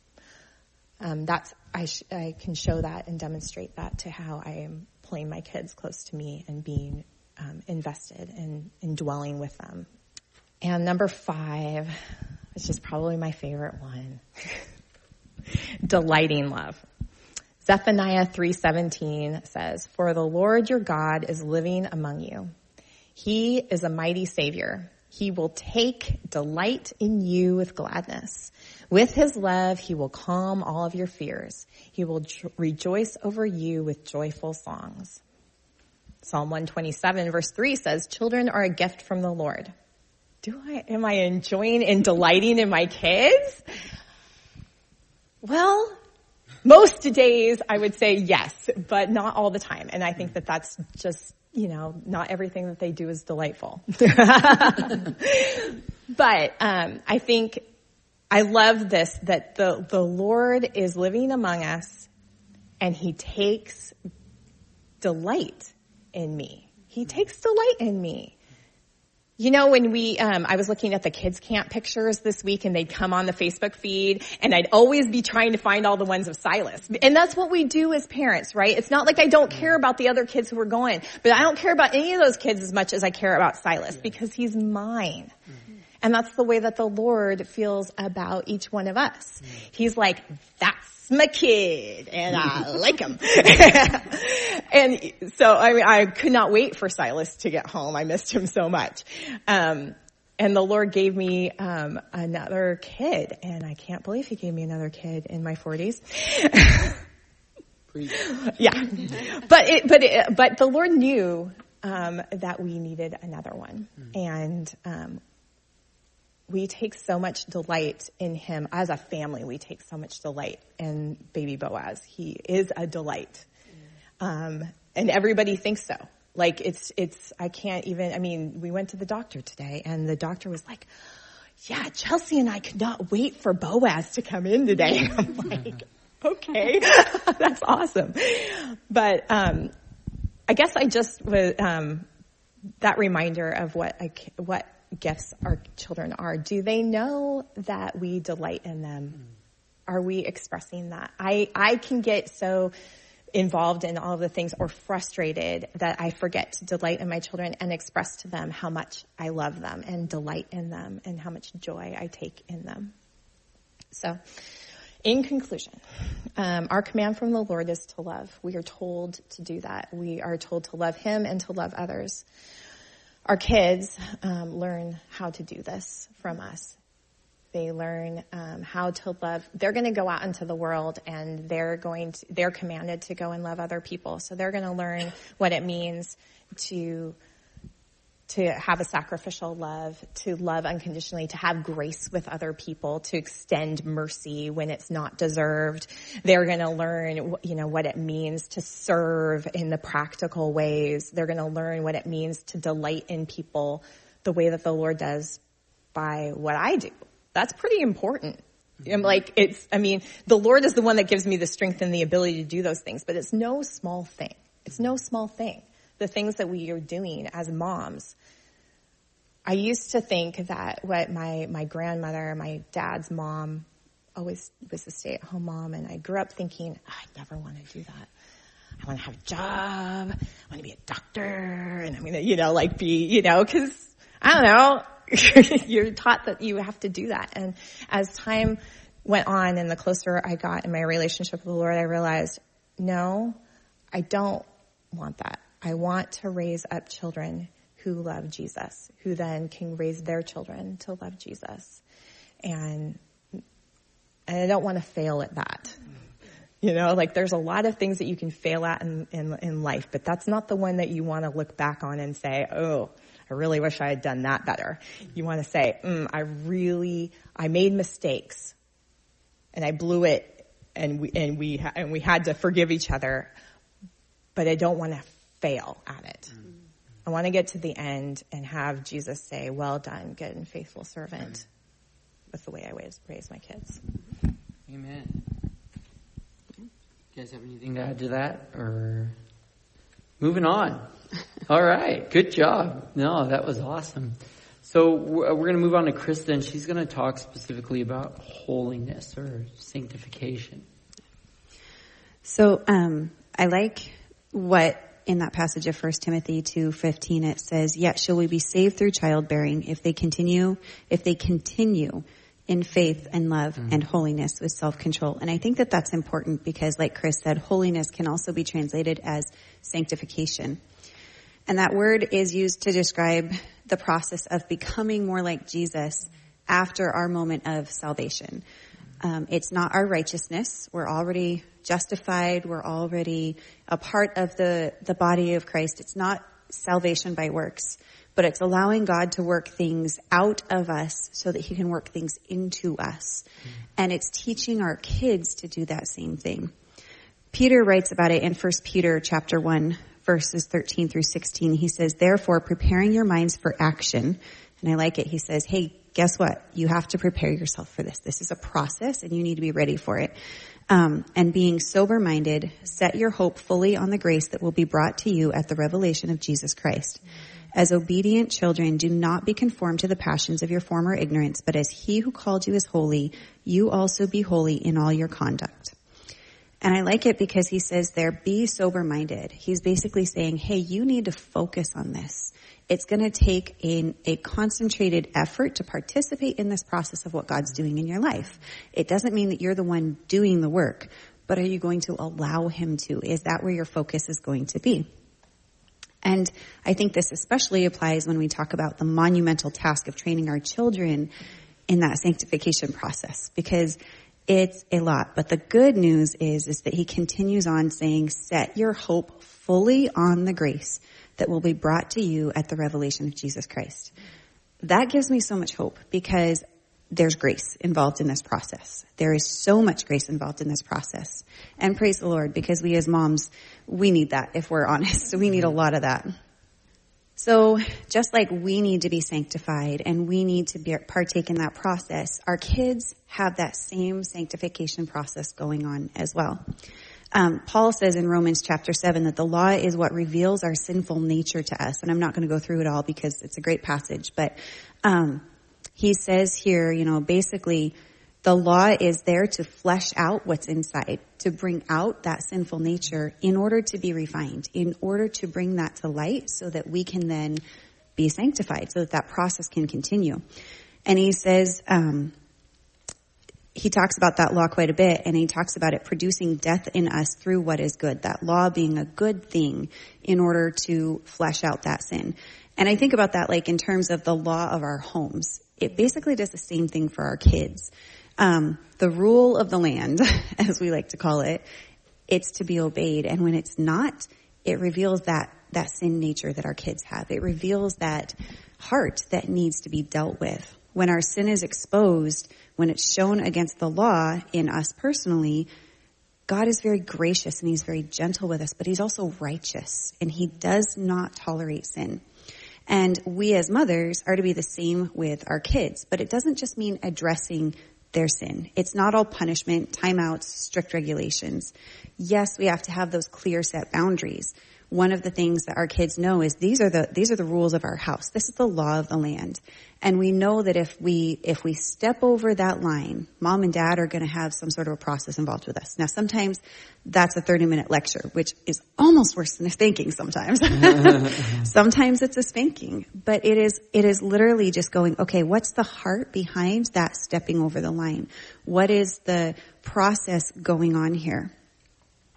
I can show that and demonstrate that to how I am pulling my kids close to me and being invested in dwelling with them. And number 5, which is probably my favorite one, delighting love. Zephaniah 3:17 says, "For the Lord your God is living among you. He is a mighty Savior. He will take delight in you with gladness. With his love, he will calm all of your fears. He will rejoice over you with joyful songs." Psalm 127 verse 3 says, "Children are a gift from the Lord." Am I enjoying and delighting in my kids? Well, most days I would say yes, but not all the time. And I think that's just, not everything that they do is delightful. But I think I love this, that the Lord is living among us and he takes delight in me. He takes delight in me. When I was looking at the kids camp pictures this week and they'd come on the Facebook feed and I'd always be trying to find all the ones of Silas. And that's what we do as parents, right? It's not like I don't care about the other kids who are going, but I don't care about any of those kids as much as I care about Silas because he's mine. And that's the way that the Lord feels about each one of us. He's like, that's my kid and I like him. And so, I could not wait for Silas to get home. I missed him so much. And the Lord gave me, another kid, and I can't believe he gave me another kid in my 40s. Yeah. But the Lord knew, that we needed another one. And, we take so much delight in him. As a family, we take so much delight in baby Boaz. He is a delight. And everybody thinks so. Like I can't even, we went to the doctor today and the doctor was like, yeah, Chelsea and I could not wait for Boaz to come in today. I'm like, okay, that's awesome. But, I guess I just was, that reminder of what gifts our children are. Do they know that we delight in them? Are we expressing that? I can get so involved in all of the things or frustrated that I forget to delight in my children and express to them how much I love them and delight in them and how much joy I take in them. So, in conclusion, our command from the Lord is to love. We are told to do that. We are told to love him and to love others. Our kids learn how to do this from us. They learn how to love. They're going to go out into the world and they're commanded to go and love other people. So they're going to learn what it means to have a sacrificial love, to love unconditionally, to have grace with other people, to extend mercy when it's not deserved. They're going to learn, what it means to serve in the practical ways. They're going to learn what it means to delight in people the way that the Lord does by what I do. That's pretty important. The Lord is the one that gives me the strength and the ability to do those things, but it's no small thing. It's no small thing. The things that we are doing as moms. I used to think that what my grandmother, my dad's mom, always was a stay-at-home mom, and I grew up thinking, I never want to do that. I want to have a job. I want to be a doctor, and I'm going to, because I don't know. You're taught that you have to do that. And as time went on and the closer I got in my relationship with the Lord, I realized, no, I don't want that. I want to raise up children who love Jesus, who then can raise their children to love Jesus. And I don't want to fail at that. Like there's a lot of things that you can fail at in life, but that's not the one that you want to look back on and say, oh, I really wish I had done that better. You want to say, I made mistakes and I blew it and we had to forgive each other, but I don't want to fail at it. I want to get to the end and have Jesus say, well done, good and faithful servant, with the way I raise my kids. Amen. You guys have anything to add to that? Or moving on. All right. Good job. No, that was awesome. So we're going to move on to Krista, and she's going to talk specifically about holiness or sanctification. So I like what in that passage of 1 Timothy 2:15 it says, yet shall we be saved through childbearing if they continue in faith and love and holiness with self-control. And I think that that's important because, like Chris said, holiness can also be translated as sanctification. And that word is used to describe the process of becoming more like Jesus after our moment of salvation. It's not our righteousness. We're already justified. We're already a part of the body of Christ. It's not salvation by works, but it's allowing God to work things out of us so that he can work things into us. And it's teaching our kids to do that same thing. Peter writes about it in 1 Peter chapter 1, verses 13 through 16. He says, therefore, preparing your minds for action. And I like it. He says, hey, guess what? You have to prepare yourself for this. This is a process and you need to be ready for it. And being sober-minded, set your hope fully on the grace that will be brought to you at the revelation of Jesus Christ. As obedient children, do not be conformed to the passions of your former ignorance, but as he who called you is holy, you also be holy in all your conduct. And I like it because he says there, be sober-minded. He's basically saying, hey, you need to focus on this. It's going to take a concentrated effort to participate in this process of what God's doing in your life. It doesn't mean that you're the one doing the work, but are you going to allow him to? Is that where your focus is going to be? And I think this especially applies when we talk about the monumental task of training our children in that sanctification process, because it's a lot. But the good news is that he continues on saying, set your hope fully on the grace that will be brought to you at the revelation of Jesus Christ. That gives me so much hope because there's grace involved in this process. There is so much grace involved in this process. And praise the Lord, because we as moms, we need that, if we're honest. We need a lot of that. So just like we need to be sanctified and we need to partake in that process, our kids have that same sanctification process going on as well. Paul says in Romans chapter 7 that the law is what reveals our sinful nature to us. And I'm not going to go through it all because it's a great passage. But he says here, basically the law is there to flesh out what's inside, to bring out that sinful nature in order to be refined, in order to bring that to light so that we can then be sanctified, so that that process can continue. And he says, he talks about that law quite a bit, and he talks about it producing death in us through what is good, that law being a good thing in order to flesh out that sin. And I think about that like in terms of the law of our homes. It basically does the same thing for our kids. The rule of the land, as we like to call it, it's to be obeyed. And when it's not, it reveals that sin nature that our kids have. It reveals that heart that needs to be dealt with. When our sin is exposed, when it's shown against the law in us personally, God is very gracious and he's very gentle with us, but he's also righteous and he does not tolerate sin. And we as mothers are to be the same with our kids, but it doesn't just mean addressing their sin. It's not all punishment, timeouts, strict regulations. Yes, we have to have those clear set boundaries. One of the things that our kids know is these are the rules of our house. This is the law of the land. And we know that if we step over that line, mom and dad are going to have some sort of a process involved with us. Now, sometimes that's a 30-minute lecture, which is almost worse than a spanking sometimes. Sometimes it's a spanking, but it is literally just going, okay, what's the heart behind that stepping over the line? What is the process going on here?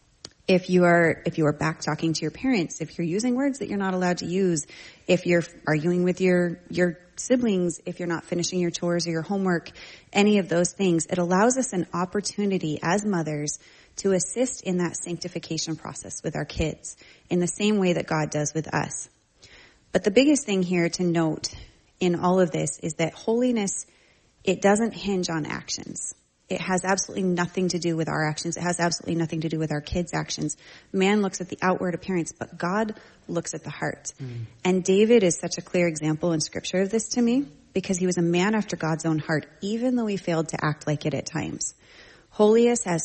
If you are back talking to your parents, if you're using words that you're not allowed to use, if you're arguing with your siblings, if you're not finishing your chores or your homework, any of those things, it allows us an opportunity as mothers to assist in that sanctification process with our kids in the same way that God does with us. But the biggest thing here to note in all of this is that holiness, it doesn't hinge on actions. It has absolutely nothing to do with our actions. It has absolutely nothing to do with our kids' actions. Man looks at the outward appearance, but God looks at the heart. And David is such a clear example in Scripture of this to me, because he was a man after God's own heart, even though he failed to act like it at times. Holiness has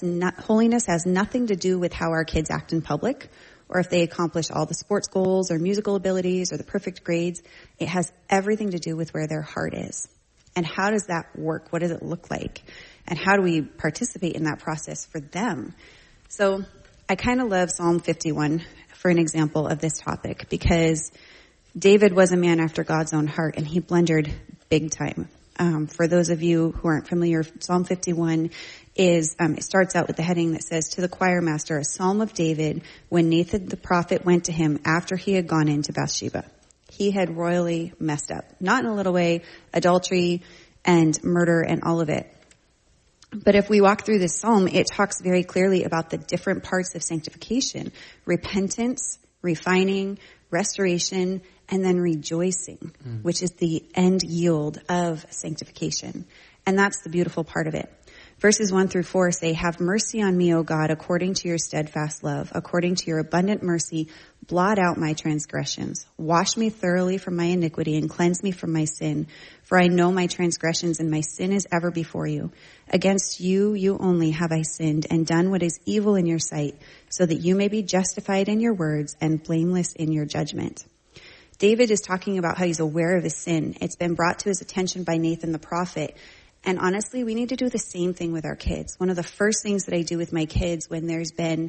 nothing to do with how our kids act in public, or if they accomplish all the sports goals or musical abilities or the perfect grades. It has everything to do with where their heart is. And how does that work? What does it look like? And how do we participate in that process for them? So I kind of love Psalm 51 for an example of this topic, because David was a man after God's own heart, and he blundered big time. For those of you who aren't familiar, Psalm 51 is, it starts out with the heading that says, "To the choir master, a psalm of David, when Nathan the prophet went to him after he had gone into Bathsheba." He had royally messed up. Not in a little way, adultery and murder and all of it. But if we walk through this psalm, it talks very clearly about the different parts of sanctification: repentance, refining, restoration, and then rejoicing, which is the end yield of sanctification. And that's the beautiful part of it. Verses 1-4 say, "Have mercy on me, O God, according to your steadfast love. According to your abundant mercy, blot out my transgressions. Wash me thoroughly from my iniquity and cleanse me from my sin. For I know my transgressions, and my sin is ever before you. Against you, you only have I sinned and done what is evil in your sight, so that you may be justified in your words and blameless in your judgment." David is talking about how he's aware of his sin. It's been brought to his attention by Nathan the prophet. And honestly, we need to do the same thing with our kids. One of the first things that I do with my kids when there's been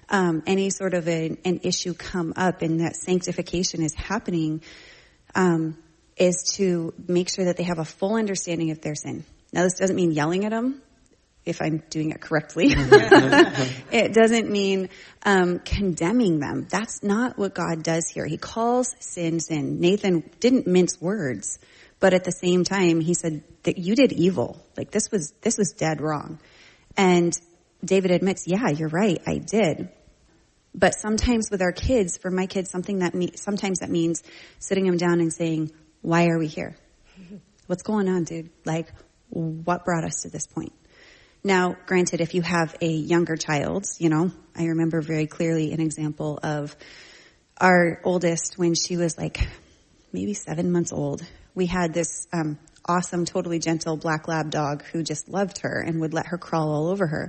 any sort of an issue come up and that sanctification is happening is to make sure that they have a full understanding of their sin. Now, this doesn't mean yelling at them, if I'm doing it correctly. It doesn't mean condemning them. That's not what God does here. He calls sin sin. Nathan didn't mince words. But at the same time, he said that you did evil. Like this was dead wrong. And David admits, yeah, you're right, I did. But sometimes with our kids, for my kids, sometimes that means sitting them down and saying, "Why are we here? What's going on, dude? Like, what brought us to this point?" Now, granted, if you have a younger child, I remember very clearly an example of our oldest when she was like maybe 7 months old. We had this awesome, totally gentle black lab dog who just loved her and would let her crawl all over her.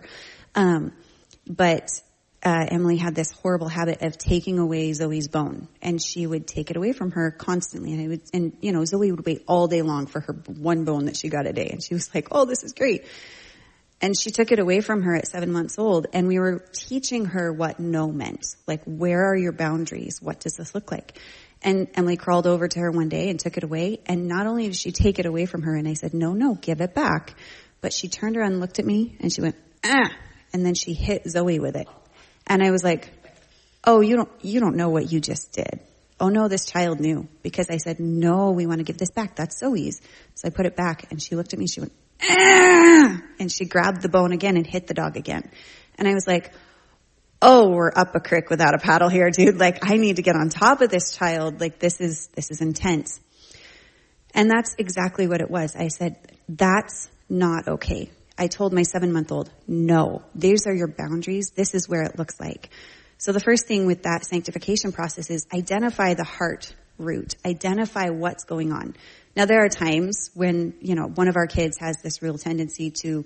But Emily had this horrible habit of taking away Zoe's bone, and she would take it away from her constantly. And Zoe would wait all day long for her one bone that she got a day, and she was like, "Oh, this is great." And she took it away from her at 7 months old, and we were teaching her what no meant. Like, where are your boundaries? What does this look like? And Emily crawled over to her one day and took it away. And not only did she take it away from her, and I said, no, give it back. But she turned around and looked at me, and she went, "Ah!" And then she hit Zoe with it. And I was like, "Oh, you don't know what you just did." "Oh no, this child knew." Because I said, "No, we want to give this back. That's Zoe's." So I put it back, and she looked at me, she went, "Ah!" And she grabbed the bone again and hit the dog again. And I was like, "Oh, we're up a creek without a paddle here, dude. Like, I need to get on top of this child. Like, this is intense." And that's exactly what it was. I said, "That's not okay." I told my 7-month-old, "No, these are your boundaries. This is where it looks like." So the first thing with that sanctification process is identify the heart root. Identify what's going on. Now, there are times when, one of our kids has this real tendency to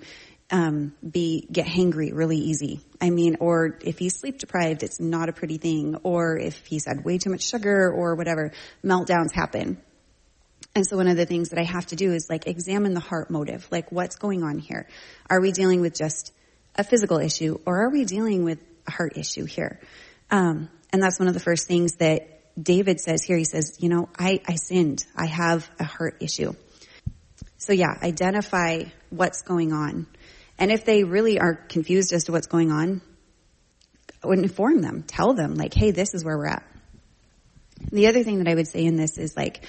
get hangry really easy. Or if he's sleep deprived, it's not a pretty thing. Or if he's had way too much sugar or whatever, meltdowns happen. And so one of the things that I have to do is examine the heart motive. Like, what's going on here? Are we dealing with just a physical issue, or are we dealing with a heart issue here? And that's one of the first things that David says here. He says, I sinned. I have a heart issue. So yeah, identify what's going on. And if they really are confused as to what's going on, inform them, tell them like, hey, this is where we're at. The other thing that I would say in this is like,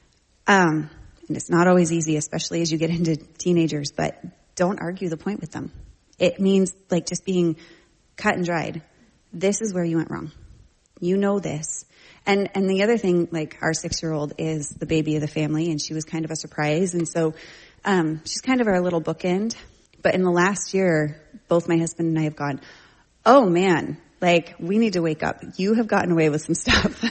and it's not always easy, especially as you get into teenagers, but don't argue the point with them. It means like just being cut and dried. This is where you went wrong. You know this. And the other thing, like our 6-year-old is the baby of the family, and she was kind of a surprise. And so, she's kind of our little bookend. But in the last year, both my husband and I have gone, oh man, like we need to wake up. You have gotten away with some stuff.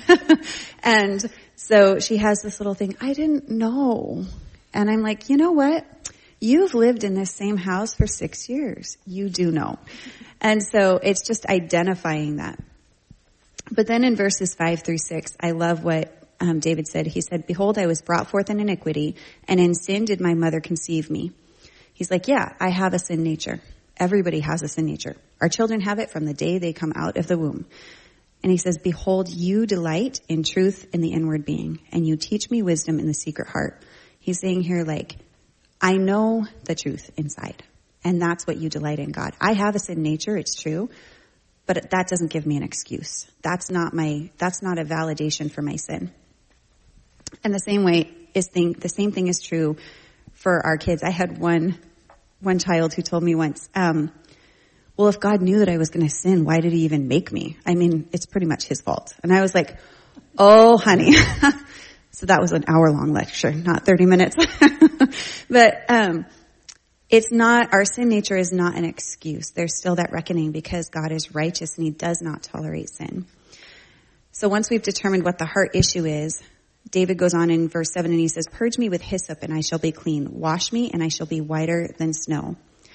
And so she has this little thing, I didn't know. And I'm like, you know what? You've lived in this same house for 6 years. You do know. And so it's just identifying that. But then in verses 5-6, I love what David said. He said, behold, I was brought forth in iniquity, and in sin did my mother conceive me. He's like, yeah, I have a sin nature. Everybody has a sin nature. Our children have it from the day they come out of the womb. And he says, behold, you delight in truth in the inward being, and you teach me wisdom in the secret heart. He's saying here, like, I know the truth inside, and that's what you delight in, God. I have a sin nature, it's true. But that doesn't give me an excuse. That's not a validation for my sin. And the same thing is true for our kids. I had one child who told me once, well, if God knew that I was going to sin, why did he even make me? I mean, it's pretty much his fault. And I was like, oh, honey. So that was an hour-long lecture, not 30 minutes. But, it's not, our sin nature is not an excuse. There's still that reckoning because God is righteous and he does not tolerate sin. So once we've determined what the heart issue is, David goes on in verse 7 and he says, purge me with hyssop and I shall be clean. Wash me and I shall be whiter than snow.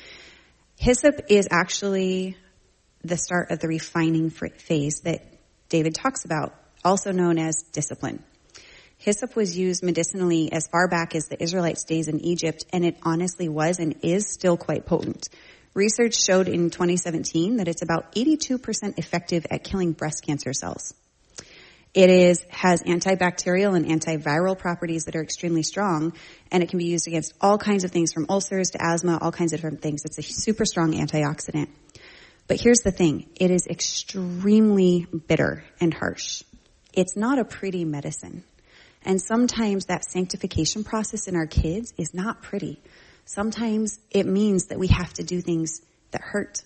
Hyssop is actually the start of the refining phase that David talks about, also known as discipline. Hyssop was used medicinally as far back as the Israelites' days in Egypt, and it honestly was and is still quite potent. Research showed in 2017 that it's about 82% effective at killing breast cancer cells. It has antibacterial and antiviral properties that are extremely strong, and it can be used against all kinds of things from ulcers to asthma, all kinds of different things. It's a super strong antioxidant. But here's the thing. It is extremely bitter and harsh. It's not a pretty medicine. And sometimes that sanctification process in our kids is not pretty. Sometimes it means that we have to do things that hurt.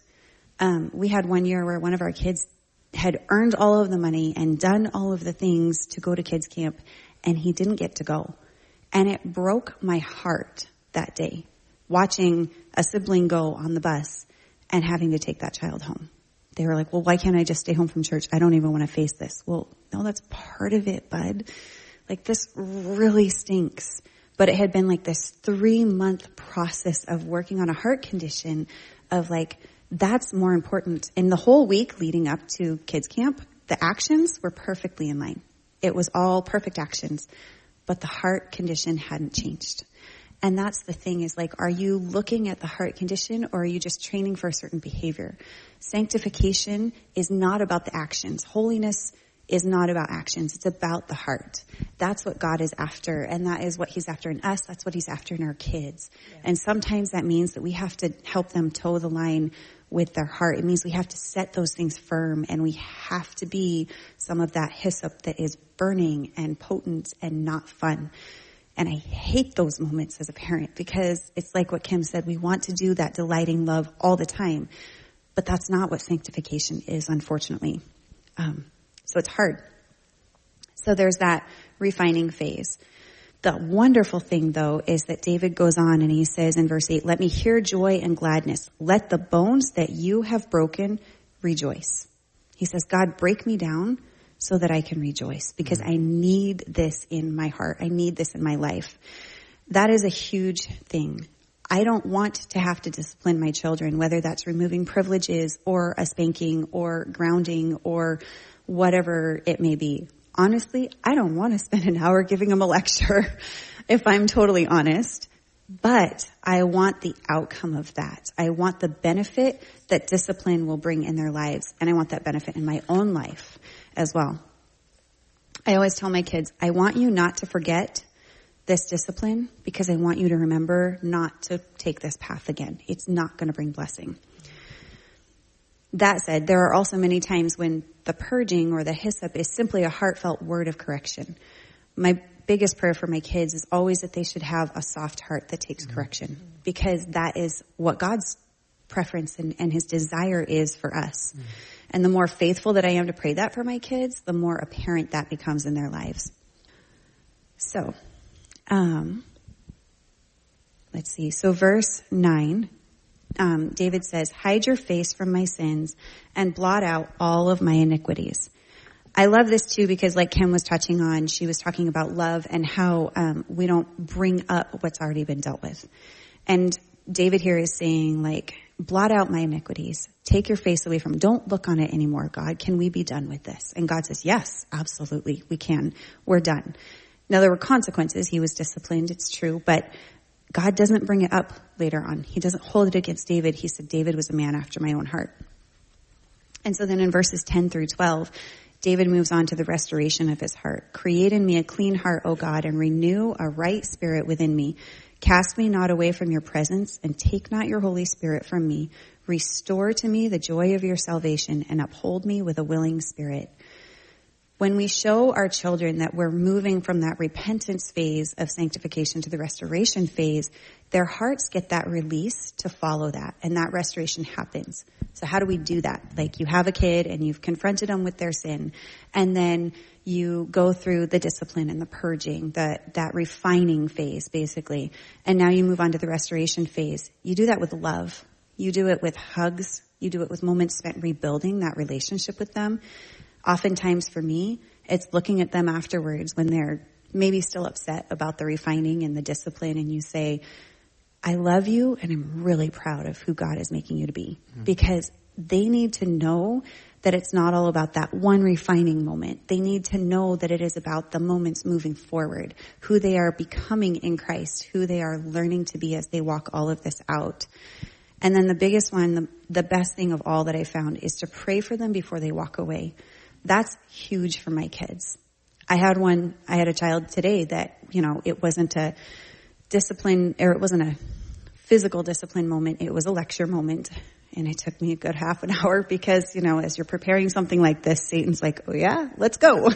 We had one year where one of our kids had earned all of the money and done all of the things to go to kids camp, and he didn't get to go. And it broke my heart that day, watching a sibling go on the bus and having to take that child home. They were like, well, why can't I just stay home from church? I don't even want to face this. Well, no, that's part of it, bud. Like, this really stinks. But it had been like this 3-month process of working on a heart condition of like, that's more important. In the whole week leading up to kids camp, the actions were perfectly in line. It was all perfect actions, but the heart condition hadn't changed. And that's the thing is like, are you looking at the heart condition or are you just training for a certain behavior? Sanctification is not about the actions. Holiness is not about actions. It's about the heart. That's what God is after. And that is what he's after in us. That's what he's after in our kids. Yeah. And sometimes that means that we have to help them toe the line with their heart. It means we have to set those things firm, and we have to be some of that hyssop that is burning and potent and not fun. And I hate those moments as a parent because it's like what Kim said, we want to do that delighting love all the time. But that's not what sanctification is, unfortunately. So it's hard. So there's that refining phase. The wonderful thing, though, is that David goes on and he says in verse 8, let me hear joy and gladness. Let the bones that you have broken rejoice. He says, God, break me down so that I can rejoice because I need this in my heart. I need this in my life. That is a huge thing. I don't want to have to discipline my children, whether that's removing privileges or a spanking or grounding or whatever it may be. Honestly, I don't want to spend an hour giving them a lecture, if I'm totally honest. But I want the outcome of that. I want the benefit that discipline will bring in their lives. And I want that benefit in my own life as well. I always tell my kids, I want you not to forget this discipline because I want you to remember not to take this path again. It's not going to bring blessing. That said, there are also many times when the purging or the hyssop is simply a heartfelt word of correction. My biggest prayer for my kids is always that they should have a soft heart that takes correction, because that is what God's preference and his desire is for us. And the more faithful that I am to pray that for my kids, the more apparent that becomes in their lives. So, let's see. So verse 9, David says, hide your face from my sins and blot out all of my iniquities. I love this too, because like Kim was touching on, she was talking about love and how we don't bring up what's already been dealt with. And David here is saying, like, blot out my iniquities. Take your face away from, don't look on it anymore, God. Can we be done with this? And God says, yes, absolutely, we can. We're done. Now, there were consequences. He was disciplined, it's true, but God doesn't bring it up later on. He doesn't hold it against David. He said, David was a man after my own heart. And so then in verses 10 through 12, David moves on to the restoration of his heart. Create in me a clean heart, O God, and renew a right spirit within me. Cast me not away from your presence, and take not your Holy Spirit from me. Restore to me the joy of your salvation, and uphold me with a willing spirit. When we show our children that we're moving from that repentance phase of sanctification to the restoration phase, their hearts get that release to follow that, and that restoration happens. So how do we do that? Like, you have a kid and you've confronted them with their sin, and then you go through the discipline and the purging, that refining phase, basically. And now you move on to the restoration phase. You do that with love. You do it with hugs. You do it with moments spent rebuilding that relationship with them. Oftentimes for me, it's looking at them afterwards when they're maybe still upset about the refining and the discipline, and you say, I love you and I'm really proud of who God is making you to be. Because they need to know that it's not all about that one refining moment. They need to know that it is about the moments moving forward, who they are becoming in Christ, who they are learning to be as they walk all of this out. And then the biggest one, the best thing of all that I found, is to pray for them before they walk away. That's huge for my kids. I had a child today that, it wasn't a discipline, or it wasn't a physical discipline moment. It was a lecture moment. And it took me a good half an hour because, as you're preparing something like this, Satan's like, oh yeah, let's go.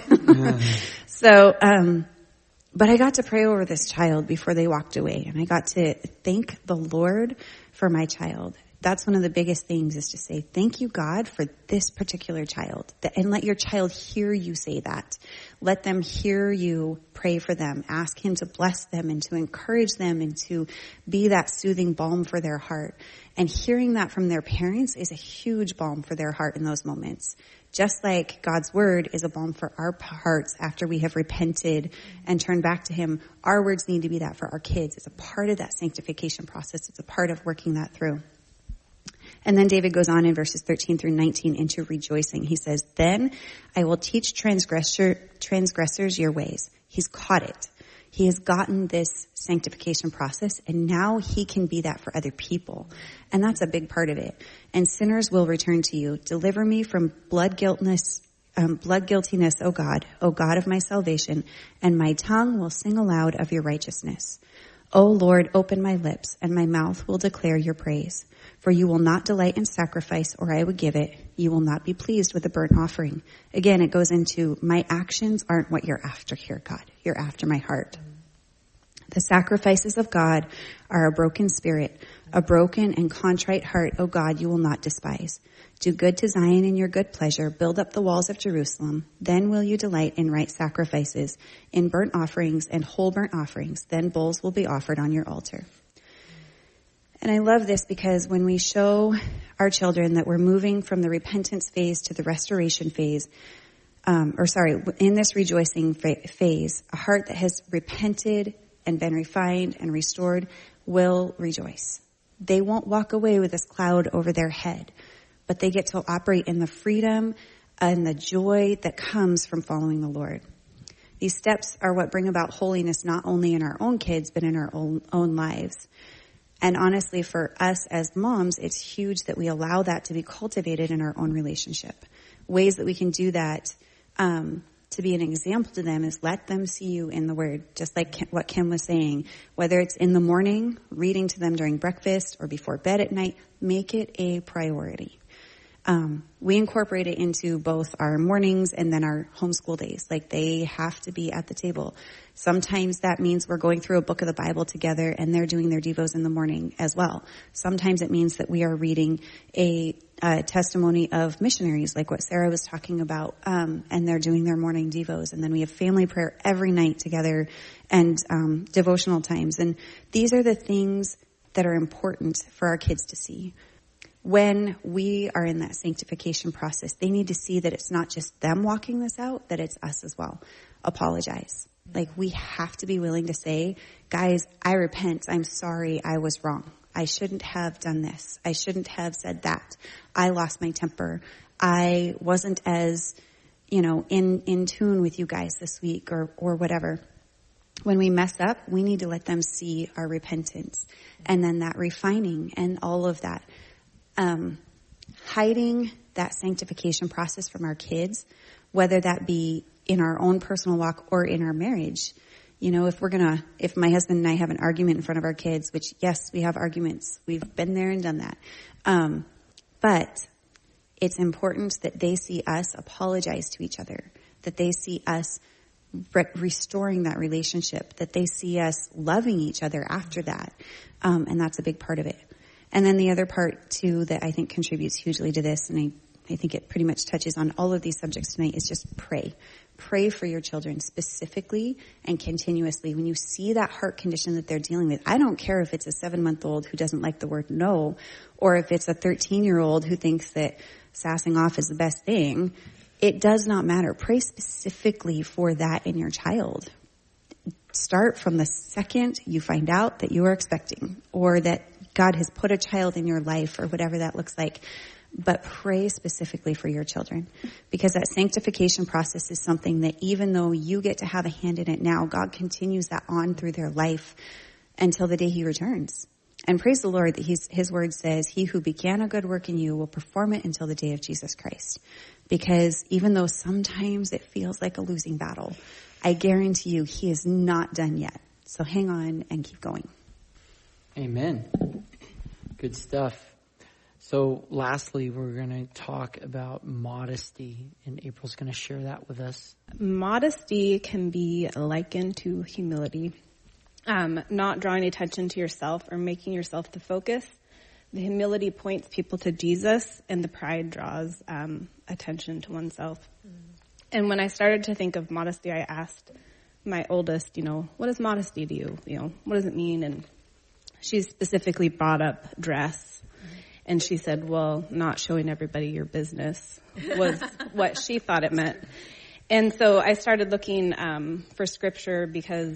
So, but I got to pray over this child before they walked away. And I got to thank the Lord for my child. That's one of the biggest things, is to say, thank you, God, for this particular child. And let your child hear you say that. Let them hear you pray for them. Ask him to bless them and to encourage them and to be that soothing balm for their heart. And hearing that from their parents is a huge balm for their heart in those moments. Just like God's word is a balm for our hearts after we have repented and turned back to him, our words need to be that for our kids. It's a part of that sanctification process. It's a part of working that through. And then David goes on in verses 13 through 19 into rejoicing. He says, then I will teach transgressors your ways. He's caught it. He has gotten this sanctification process, and now he can be that for other people. And that's a big part of it. And sinners will return to you. Deliver me from blood guiltiness, O God of my salvation, and my tongue will sing aloud of your righteousness. O Lord, open my lips, and my mouth will declare your praise. For you will not delight in sacrifice, or I would give it. You will not be pleased with a burnt offering. Again, it goes into, my actions aren't what you're after here, God. You're after my heart. The sacrifices of God are a broken spirit, a broken and contrite heart, O God, you will not despise. Do good to Zion in your good pleasure. Build up the walls of Jerusalem. Then will you delight in right sacrifices, in burnt offerings and whole burnt offerings. Then bulls will be offered on your altar. And I love this because when we show our children that we're moving from the repentance phase to the restoration phase, in this rejoicing phase, a heart that has repented and been refined and restored will rejoice. They won't walk away with this cloud over their head, but they get to operate in the freedom and the joy that comes from following the Lord. These steps are what bring about holiness not only in our own kids, but in our own lives. And honestly, for us as moms, it's huge that we allow that to be cultivated in our own relationship. Ways that we can do that to be an example to them is let them see you in the Word, just like what Kim was saying. Whether it's in the morning, reading to them during breakfast, or before bed at night, make it a priority. We incorporate it into both our mornings and then our homeschool days. Like, they have to be at the table. Sometimes that means we're going through a book of the Bible together and they're doing their devos in the morning as well. Sometimes it means that we are reading a testimony of missionaries, like what Sarah was talking about, and they're doing their morning devos. And then we have family prayer every night together and devotional times. And these are the things that are important for our kids to see. When we are in that sanctification process, they need to see that it's not just them walking this out, that it's us as well. Apologize. Like, we have to be willing to say, guys, I repent. I'm sorry. I was wrong. I shouldn't have done this. I shouldn't have said that. I lost my temper. I wasn't as, in tune with you guys this week or whatever. When we mess up, we need to let them see our repentance and then that refining and all of that. Hiding that sanctification process from our kids, whether that be in our own personal walk or in our marriage. If my husband and I have an argument in front of our kids, which, yes, we have arguments. We've been there and done that. But it's important that they see us apologize to each other, that they see us restoring that relationship, that they see us loving each other after that. And that's a big part of it. And then the other part, too, that I think contributes hugely to this, and I think it pretty much touches on all of these subjects tonight, is just pray. Pray for your children specifically and continuously. When you see that heart condition that they're dealing with, I don't care if it's a 7-month-old who doesn't like the word no, or if it's a 13-year-old who thinks that sassing off is the best thing. It does not matter. Pray specifically for that in your child. Start from the second you find out that you are expecting, or that God has put a child in your life, or whatever that looks like. But pray specifically for your children, because that sanctification process is something that, even though you get to have a hand in it now, God continues that on through their life until the day he returns. And praise the Lord that his word says, he who began a good work in you will perform it until the day of Jesus Christ. Because even though sometimes it feels like a losing battle, I guarantee you he is not done yet. So hang on and keep going. Amen. Good stuff. So lastly, we're going to talk about modesty, and April's going to share that with us. Modesty can be likened to humility, not drawing attention to yourself or making yourself the focus. The humility points people to Jesus, and the pride draws attention to oneself. And when I started to think of modesty, I asked my oldest, what is modesty to you? What does it mean? And she specifically brought up dress. And she said, well, not showing everybody your business was what she thought it meant. And so I started looking for scripture, because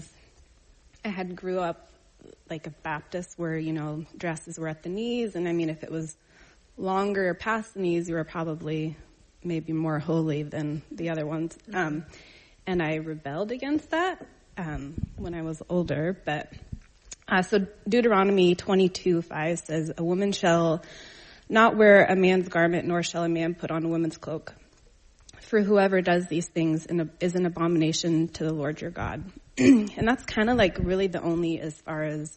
I had grew up like a Baptist where, dresses were at the knees. And if it was longer past the knees, you were probably maybe more holy than the other ones. And I rebelled against that when I was older, but so Deuteronomy 22:5 says, a woman shall not wear a man's garment, nor shall a man put on a woman's cloak. For whoever does these things is an abomination to the Lord your God. And that's kind of like really the only, as far as,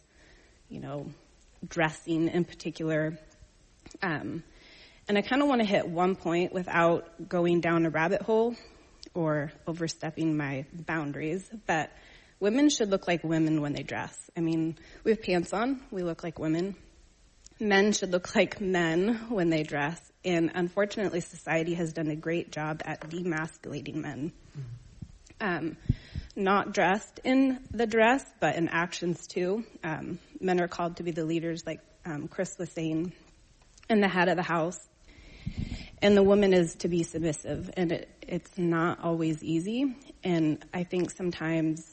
dressing in particular. And I kind of want to hit one point without going down a rabbit hole or overstepping my boundaries, but women should look like women when they dress. We have pants on. We look like women. Men should look like men when they dress. And unfortunately, society has done a great job at demasculating men. Not dressed in the dress, but in actions too. Men are called to be the leaders, like Chris was saying, and the head of the house. And the woman is to be submissive. And it's not always easy. And I think sometimes,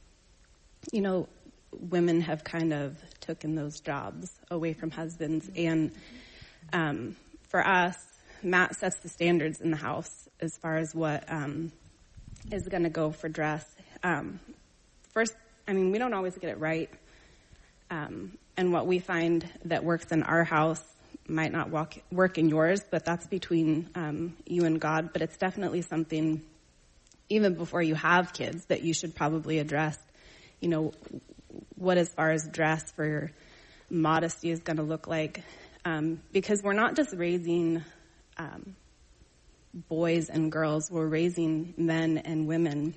women have kind of taken those jobs away from husbands. And for us, Matt sets the standards in the house as far as what is going to go for dress. First, we don't always get it right. And what we find that works in our house might not work in yours, but that's between you and God. But it's definitely something, even before you have kids, that you should probably address. What as far as dress for your modesty is going to look like. Because we're not just raising boys and girls. We're raising men and women.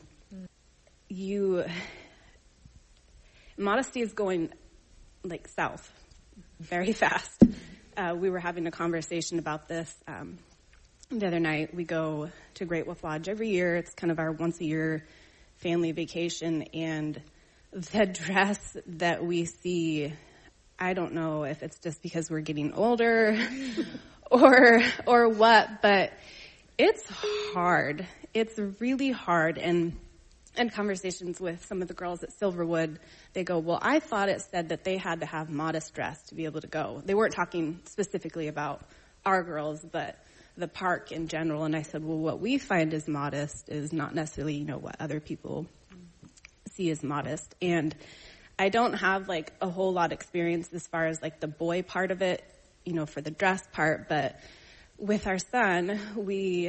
Modesty is going like south very fast. We were having a conversation about this the other night. We go to Great Wolf Lodge every year. It's kind of our once a year family vacation, and the dress that we see, I don't know if it's just because we're getting older or what, but it's hard. It's really hard. And conversations with some of the girls at Silverwood, they go, well, I thought it said that they had to have modest dress to be able to go. They weren't talking specifically about our girls, but the park in general. And I said, well, what we find as modest is not necessarily, what other people see as modest. And I don't have like a whole lot of experience as far as like the boy part of it, for the dress part. But with our son, we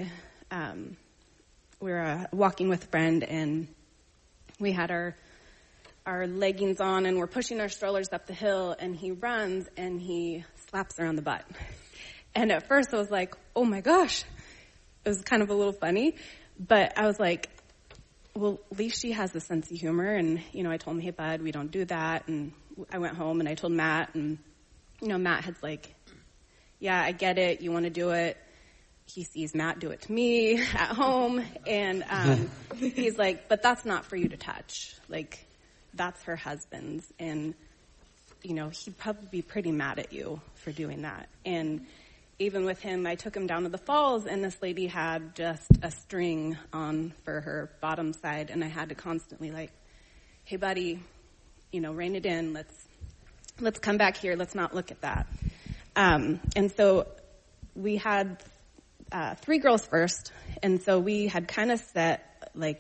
were walking with a friend, and we had our leggings on, and we're pushing our strollers up the hill, and he runs and he slaps her on the butt. And at first I was like, oh my gosh, it was kind of a little funny, but I was like, well, at least she has a sense of humor. And, I told him, hey, bud, we don't do that. And I went home and I told Matt, and, Matt had like, yeah, I get it. You want to do it. He sees Matt do it to me at home. And he's like, but that's not for you to touch. Like, that's her husband's. And, he'd probably be pretty mad at you for doing that. And even with him, I took him down to the falls, and this lady had just a string on for her bottom side, and I had to constantly like, hey, buddy, rein it in. Let's come back here. Let's not look at that. And so we had 3 girls first, and so we had kind of set like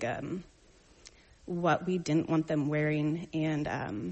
what we didn't want them wearing, and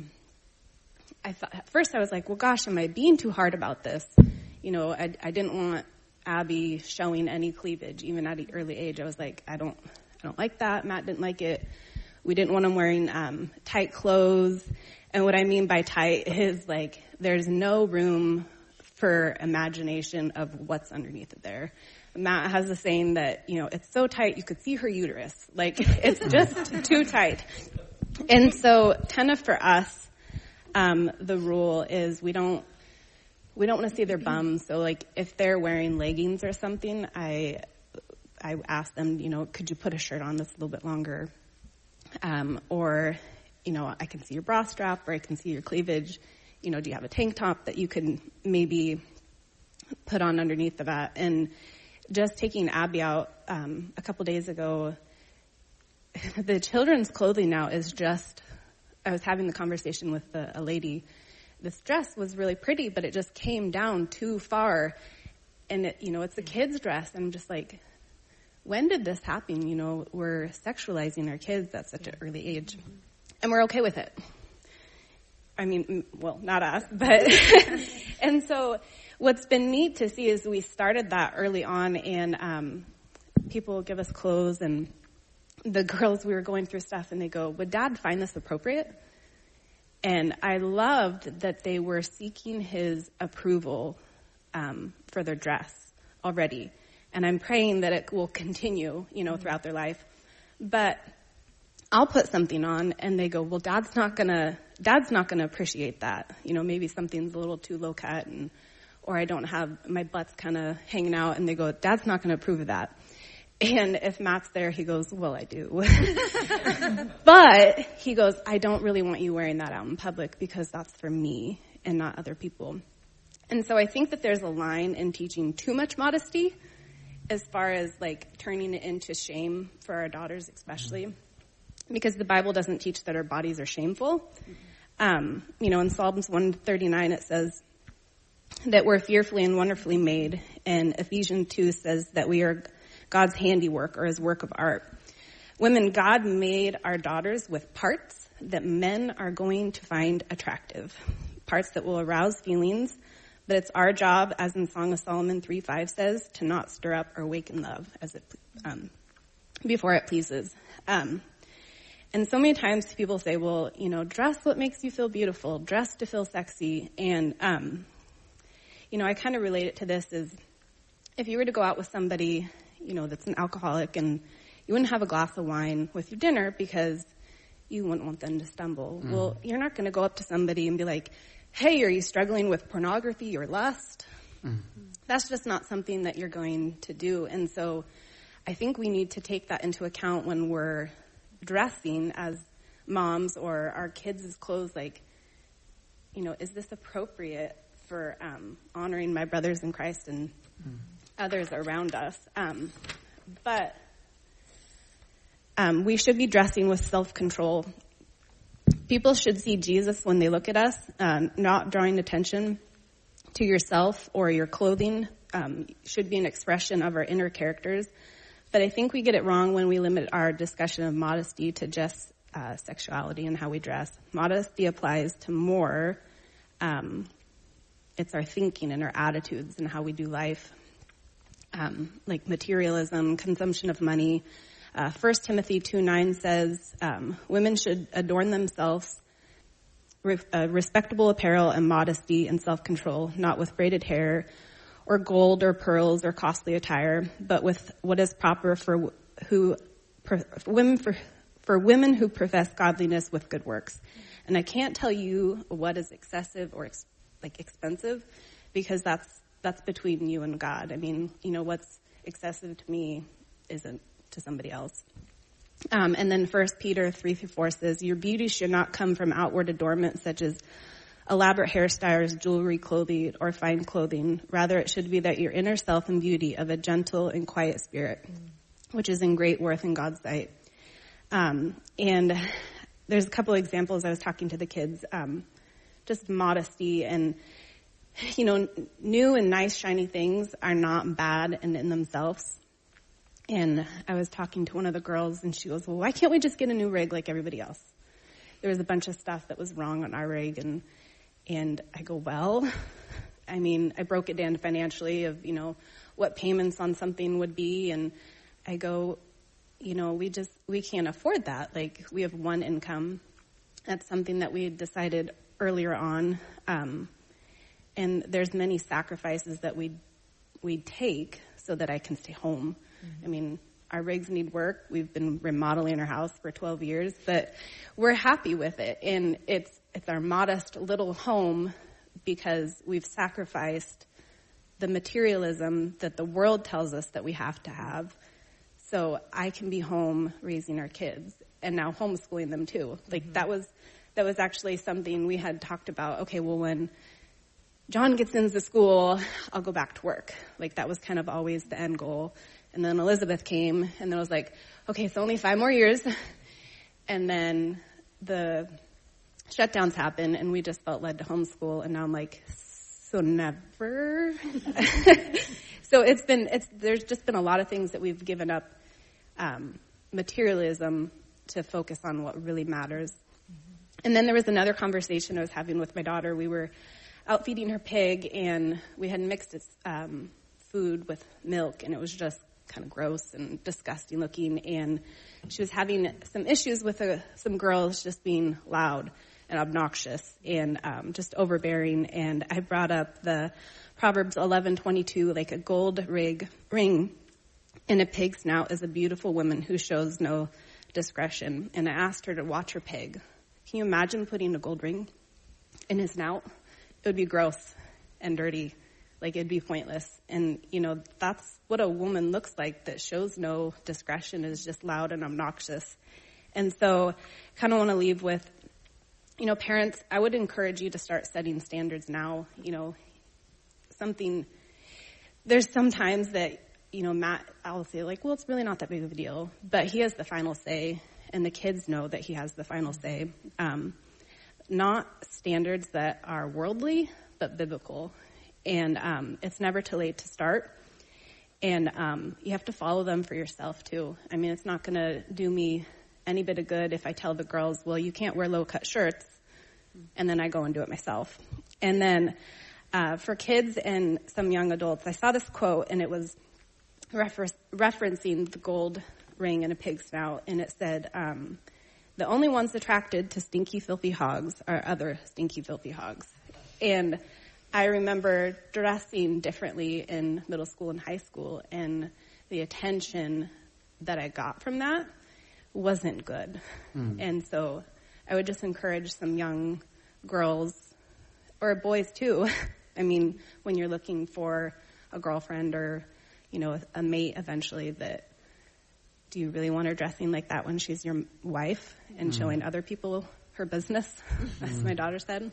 I thought at first I was like, well, gosh, am I being too hard about this? I didn't want Abby showing any cleavage, even at an early age. I was like, I don't like that. Matt didn't like it. We didn't want him wearing tight clothes. And what I mean by tight is like there's no room for imagination of what's underneath it there. Matt has the saying that, it's so tight you could see her uterus. Like, it's just too tight. And so kind of for us, the rule is we don't want to see their bums. So like if they're wearing leggings or something, I ask them, could you put a shirt on that's a little bit longer? Or, I can see your bra strap, or I can see your cleavage. Do you have a tank top that you can maybe put on underneath of that? And just taking Abby out a couple days ago, the children's clothing now is just, I was having the conversation with a lady. This dress was really pretty, but it just came down too far. And, it's a kid's dress. And I'm just like, when did this happen? We're sexualizing our kids at such an early age. And we're okay with it. I mean, well, not us, but. And so what's been neat to see is we started that early on, and people give us clothes, and the girls, we were going through stuff, and they go, would Dad find this appropriate? And I loved that they were seeking his approval for their dress already. And I'm praying that it will continue, throughout their life. But I'll put something on, and they go, well, Dad's not gonna appreciate that. Maybe something's a little too low cut, or I don't have, my butt's kind of hanging out, and they go, Dad's not gonna approve of that. And if Matt's there, he goes, well, I do. But he goes, I don't really want you wearing that out in public because that's for me and not other people. And so I think that there's a line in teaching too much modesty as far as like turning it into shame for our daughters especially, because the Bible doesn't teach that our bodies are shameful. In Psalms 139 it says that we're fearfully and wonderfully made, and Ephesians 2 says that we are God's handiwork, or his work of art. Women, God made our daughters with parts that men are going to find attractive, parts that will arouse feelings, but it's our job, as in Song of Solomon 3:5 says, to not stir up or awaken love as it before it pleases. And so many times people say, well, dress what makes you feel beautiful, dress to feel sexy. And, I kind of relate it to this is if you were to go out with somebody, that's an alcoholic, and you wouldn't have a glass of wine with your dinner because you wouldn't want them to stumble. Well, you're not going to go up to somebody and be like, hey, are you struggling with pornography or lust? That's just not something that you're going to do. And so I think we need to take that into account when we're dressing as moms or our kids' clothes. Like, is this appropriate for honoring my brothers in Christ and others around us? But we should be dressing with self-control. People should see Jesus when they look at us, not drawing attention to yourself or your clothing. Should be an expression of our inner characters. But I think we get it wrong when we limit our discussion of modesty to just sexuality and how we dress. Modesty applies to more. It's our thinking and our attitudes and how we do life, like materialism, consumption of money. 1 Timothy 2:9 says, women should adorn themselves with respectable apparel and modesty and self-control, not with braided hair or gold or pearls or costly attire, but with what is proper for women who profess godliness with good works. And I can't tell you what is excessive or expensive, because that's between you and God. I mean, what's excessive to me isn't to somebody else. And then 1 Peter 3-4 says, your beauty should not come from outward adornment such as elaborate hairstyles, jewelry, clothing, or fine clothing. Rather, it should be that your inner self and beauty of a gentle and quiet spirit, which is in great worth in God's sight. And there's a couple of examples. I was talking to the kids, just modesty and, new and nice, shiny things are not bad in themselves. And I was talking to one of the girls, and she goes, well, why can't we just get a new rig like everybody else? There was a bunch of stuff that was wrong on our rig, and I go, well, I mean, I broke it down financially of, what payments on something would be, and I go, we can't afford that. Like, we have one income. That's something that we had decided earlier on, and there's many sacrifices that we take so that I can stay home. I mean, our rigs need work. We've been remodeling our house for 12 years, but we're happy with it. And it's our modest little home because we've sacrificed the materialism that the world tells us that we have to have. So I can be home raising our kids and now homeschooling them too. Like that was actually something we had talked about. Okay, well, when John gets into school, I'll go back to work. Like that was kind of always the end goal. And then Elizabeth came, and then I was like, okay, it's only 5 more years. And then the shutdowns happened, and we just felt led to homeschool. And now I'm like, so never. So there's just been a lot of things that we've given up materialism to focus on what really matters. And then there was another conversation I was having with my daughter. We were out feeding her pig, and we had mixed food with milk, and it was just kind of gross and disgusting looking, and she was having some issues with some girls just being loud and obnoxious and just overbearing. And I brought up the Proverbs 11:22, like a gold ring in a pig's snout is a beautiful woman who shows no discretion. And I asked her to watch her pig. Can you imagine putting a gold ring in his snout? It would be gross and dirty. Like, it'd be pointless. And, that's what a woman looks like that shows no discretion, is just loud and obnoxious. And so kind of want to leave with, parents, I would encourage you to start setting standards now. There's sometimes that, Matt, I'll say like, well, it's really not that big of a deal. But he has the final say, and the kids know that he has the final say. Not standards that are worldly, but biblical. And it's never too late to start. And you have to follow them for yourself, too. I mean, it's not going to do me any bit of good if I tell the girls, well, you can't wear low-cut shirts, and then I go and do it myself. And then for kids and some young adults, I saw this quote, and it was referencing the gold ring in a pig's snout, and it said, the only ones attracted to stinky, filthy hogs are other stinky, filthy hogs. And I remember dressing differently in middle school and high school, and the attention that I got from that wasn't good. And so I would just encourage some young girls, or boys too. I mean, when you're looking for a girlfriend or, a mate eventually, that do you really want her dressing like that when she's your wife and showing other people her business, as my daughter said?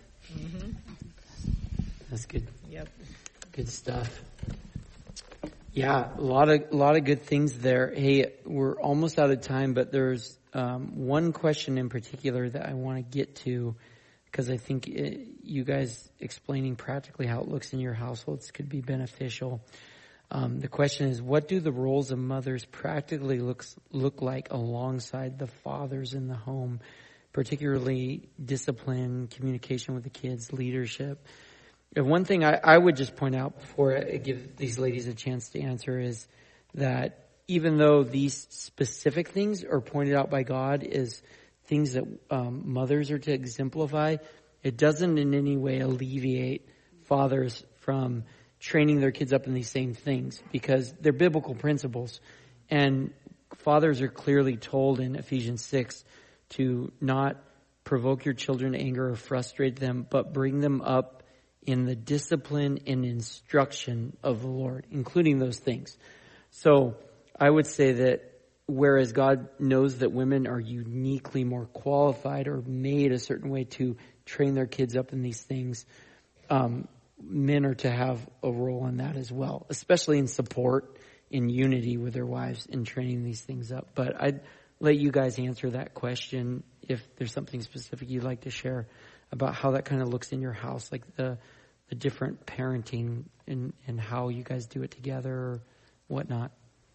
That's good. Yep. Good stuff. Yeah, a lot of good things there. Hey, we're almost out of time, but there's one question in particular that I want to get to, because I think you guys explaining practically how it looks in your households could be beneficial. The question is, what do the roles of mothers practically look like alongside the fathers in the home, particularly discipline, communication with the kids, leadership? And one thing I would just point out before I give these ladies a chance to answer is that even though these specific things are pointed out by God as things that mothers are to exemplify, it doesn't in any way alleviate fathers from training their kids up in these same things, because they're biblical principles. And fathers are clearly told in Ephesians 6 to not provoke your children to anger or frustrate them, but bring them up in the discipline and instruction of the Lord, including those things. So I would say that whereas God knows that women are uniquely more qualified or made a certain way to train their kids up in these things, men are to have a role in that as well, especially in support, in unity with their wives, in training these things up. But I'd let you guys answer that question if there's something specific you'd like to share about how that kind of looks in your house, like the different parenting and how you guys do it together or whatnot.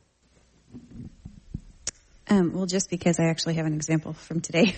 Well, just because I actually have an example from today.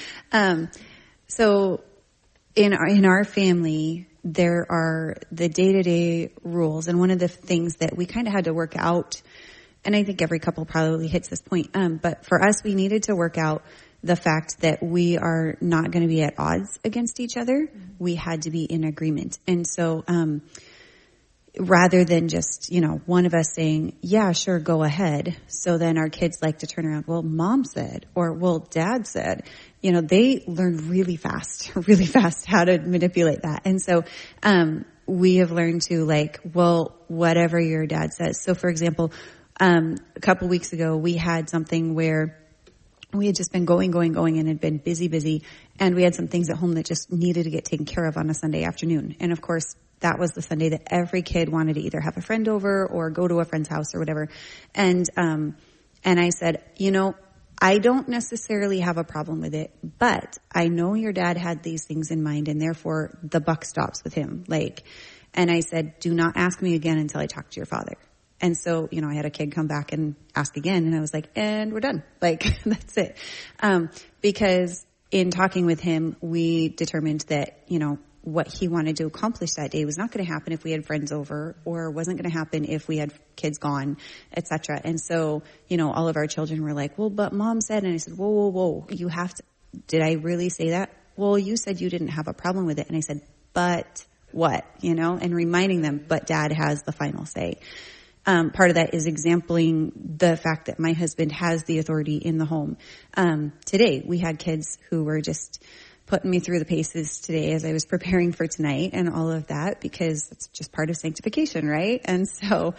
So in our family, there are the day-to-day rules. And one of the things that we kind of had to work out, and I think every couple probably hits this point, but for us, we needed to work out the fact that we are not going to be at odds against each other. We had to be in agreement. And so, rather than just, one of us saying, yeah, sure, go ahead. So then our kids like to turn around, well, mom said, or well, dad said, they learn really fast how to manipulate that. And so, we have learned to well, whatever your dad says. So for example, a couple weeks ago, we had something where we had just been going and had been busy. And we had some things at home that just needed to get taken care of on a Sunday afternoon. And of course, that was the Sunday that every kid wanted to either have a friend over or go to a friend's house or whatever. And I said, I don't necessarily have a problem with it, but I know your dad had these things in mind, and therefore the buck stops with him. And I said, do not ask me again until I talk to your father. And so, I had a kid come back and ask again, and I was like, and we're done. That's it. Because in talking with him, we determined that, what he wanted to accomplish that day was not going to happen if we had friends over, or wasn't going to happen if we had kids gone, etc. And so, all of our children were like, well, but mom said, and I said, whoa, you have to, did I really say that? Well, you said you didn't have a problem with it. And I said, but what, and reminding them, but dad has the final say. Part of that is exempling the fact that my husband has the authority in the home. Today, we had kids who were just putting me through the paces today as I was preparing for tonight and all of that, because it's just part of sanctification, right? And so,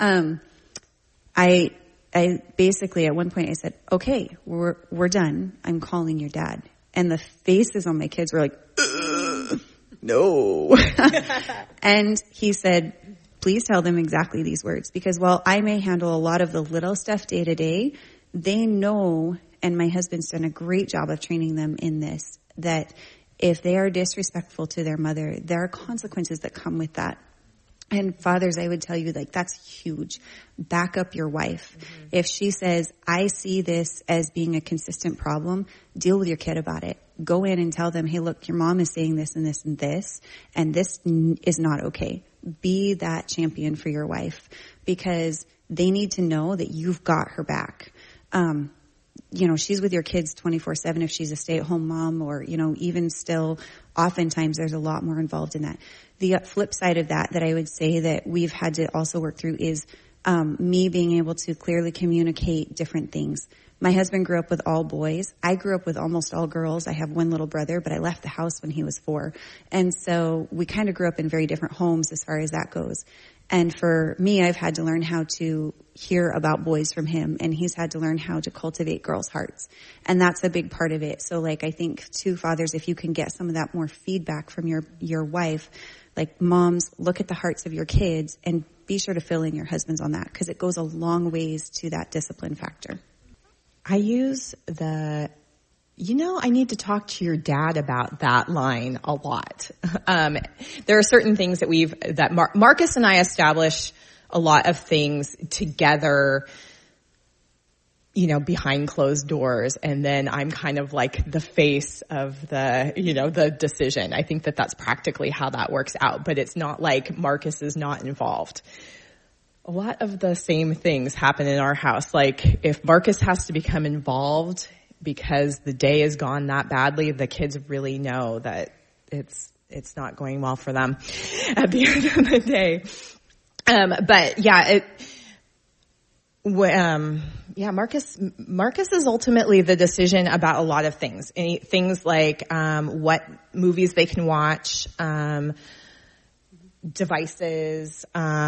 I basically at one point I said, okay, we're done. I'm calling your dad. And the faces on my kids were like, no. And he said, please tell them exactly these words, because while I may handle a lot of the little stuff day to day, they know, and my husband's done a great job of training them in this, that if they are disrespectful to their mother, there are consequences that come with that. And fathers, I would tell you, that's huge. Back up your wife. Mm-hmm. If she says, I see this as being a consistent problem, deal with your kid about it. Go in and tell them, hey, look, your mom is saying this and this and this, and this is not okay. Be that champion for your wife, because they need to know that you've got her back. she's with your kids 24/7 if she's a stay-at-home mom, or, even still, oftentimes there's a lot more involved in that. The flip side of that I would say that we've had to also work through is me being able to clearly communicate different things. My husband grew up with all boys. I grew up with almost all girls. I have one little brother, but I left the house when he was 4. And so we kind of grew up in very different homes as far as that goes. And for me, I've had to learn how to hear about boys from him, and he's had to learn how to cultivate girls' hearts. And that's a big part of it. So I think too, fathers, if you can get some of that more feedback from your wife, like moms, look at the hearts of your kids and be sure to fill in your husbands on that, because it goes a long ways to that discipline factor. I use I need to talk to your dad about that line a lot. There are certain things that Marcus and I establish a lot of things together, behind closed doors. And then I'm kind of like the face of the decision. I think that that's practically how that works out, but it's not like Marcus is not involved. A lot of the same things happen in our house. Like if Marcus has to become involved because the day has gone that badly, the kids really know that it's not going well for them at the end of the day. But yeah, Marcus is ultimately the decision about a lot of things. Things like what movies they can watch, devices,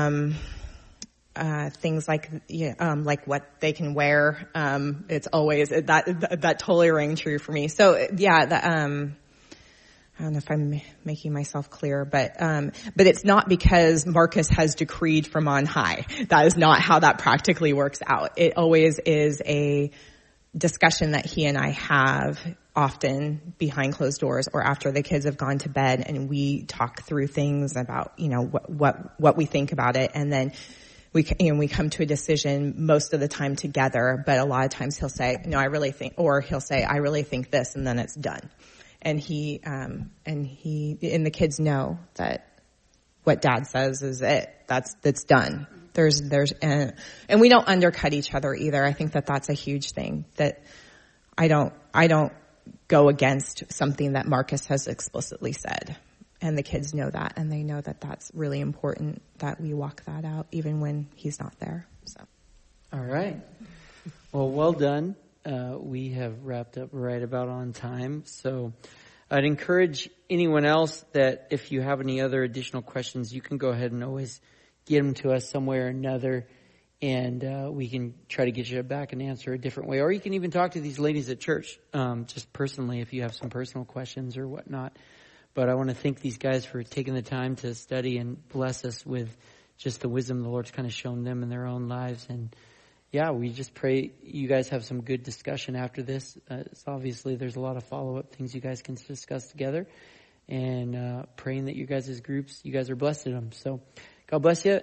things like what they can wear. It's always that totally rang true for me. So yeah, I don't know if I'm making myself clear, but it's not because Marcus has decreed from on high. That is not how that practically works out. It always is a discussion that he and I have, often behind closed doors or after the kids have gone to bed, and we talk through things about, what we think about it, and then we come to a decision most of the time together. But a lot of times he'll say, no, I really think, or he'll say, I really think this, and then it's done. And the kids know that what dad says is it. That's done. And we don't undercut each other either. I think that that's a huge thing, that I don't go against something that Marcus has explicitly said. And the kids know that, and they know that that's really important, that we walk that out even when he's not there. So. All right. Well done. We have wrapped up right about on time. So I'd encourage anyone else that if you have any other additional questions, you can go ahead and always get them to us some way or another, and we can try to get you back and answer a different way. Or you can even talk to these ladies at church, just personally, if you have some personal questions or whatnot. But I want to thank these guys for taking the time to study and bless us with just the wisdom the Lord's kind of shown them in their own lives. And yeah, we just pray you guys have some good discussion after this. Obviously, there's a lot of follow-up things you guys can discuss together. And praying that you guys' groups, you guys are blessed in them. So God bless you.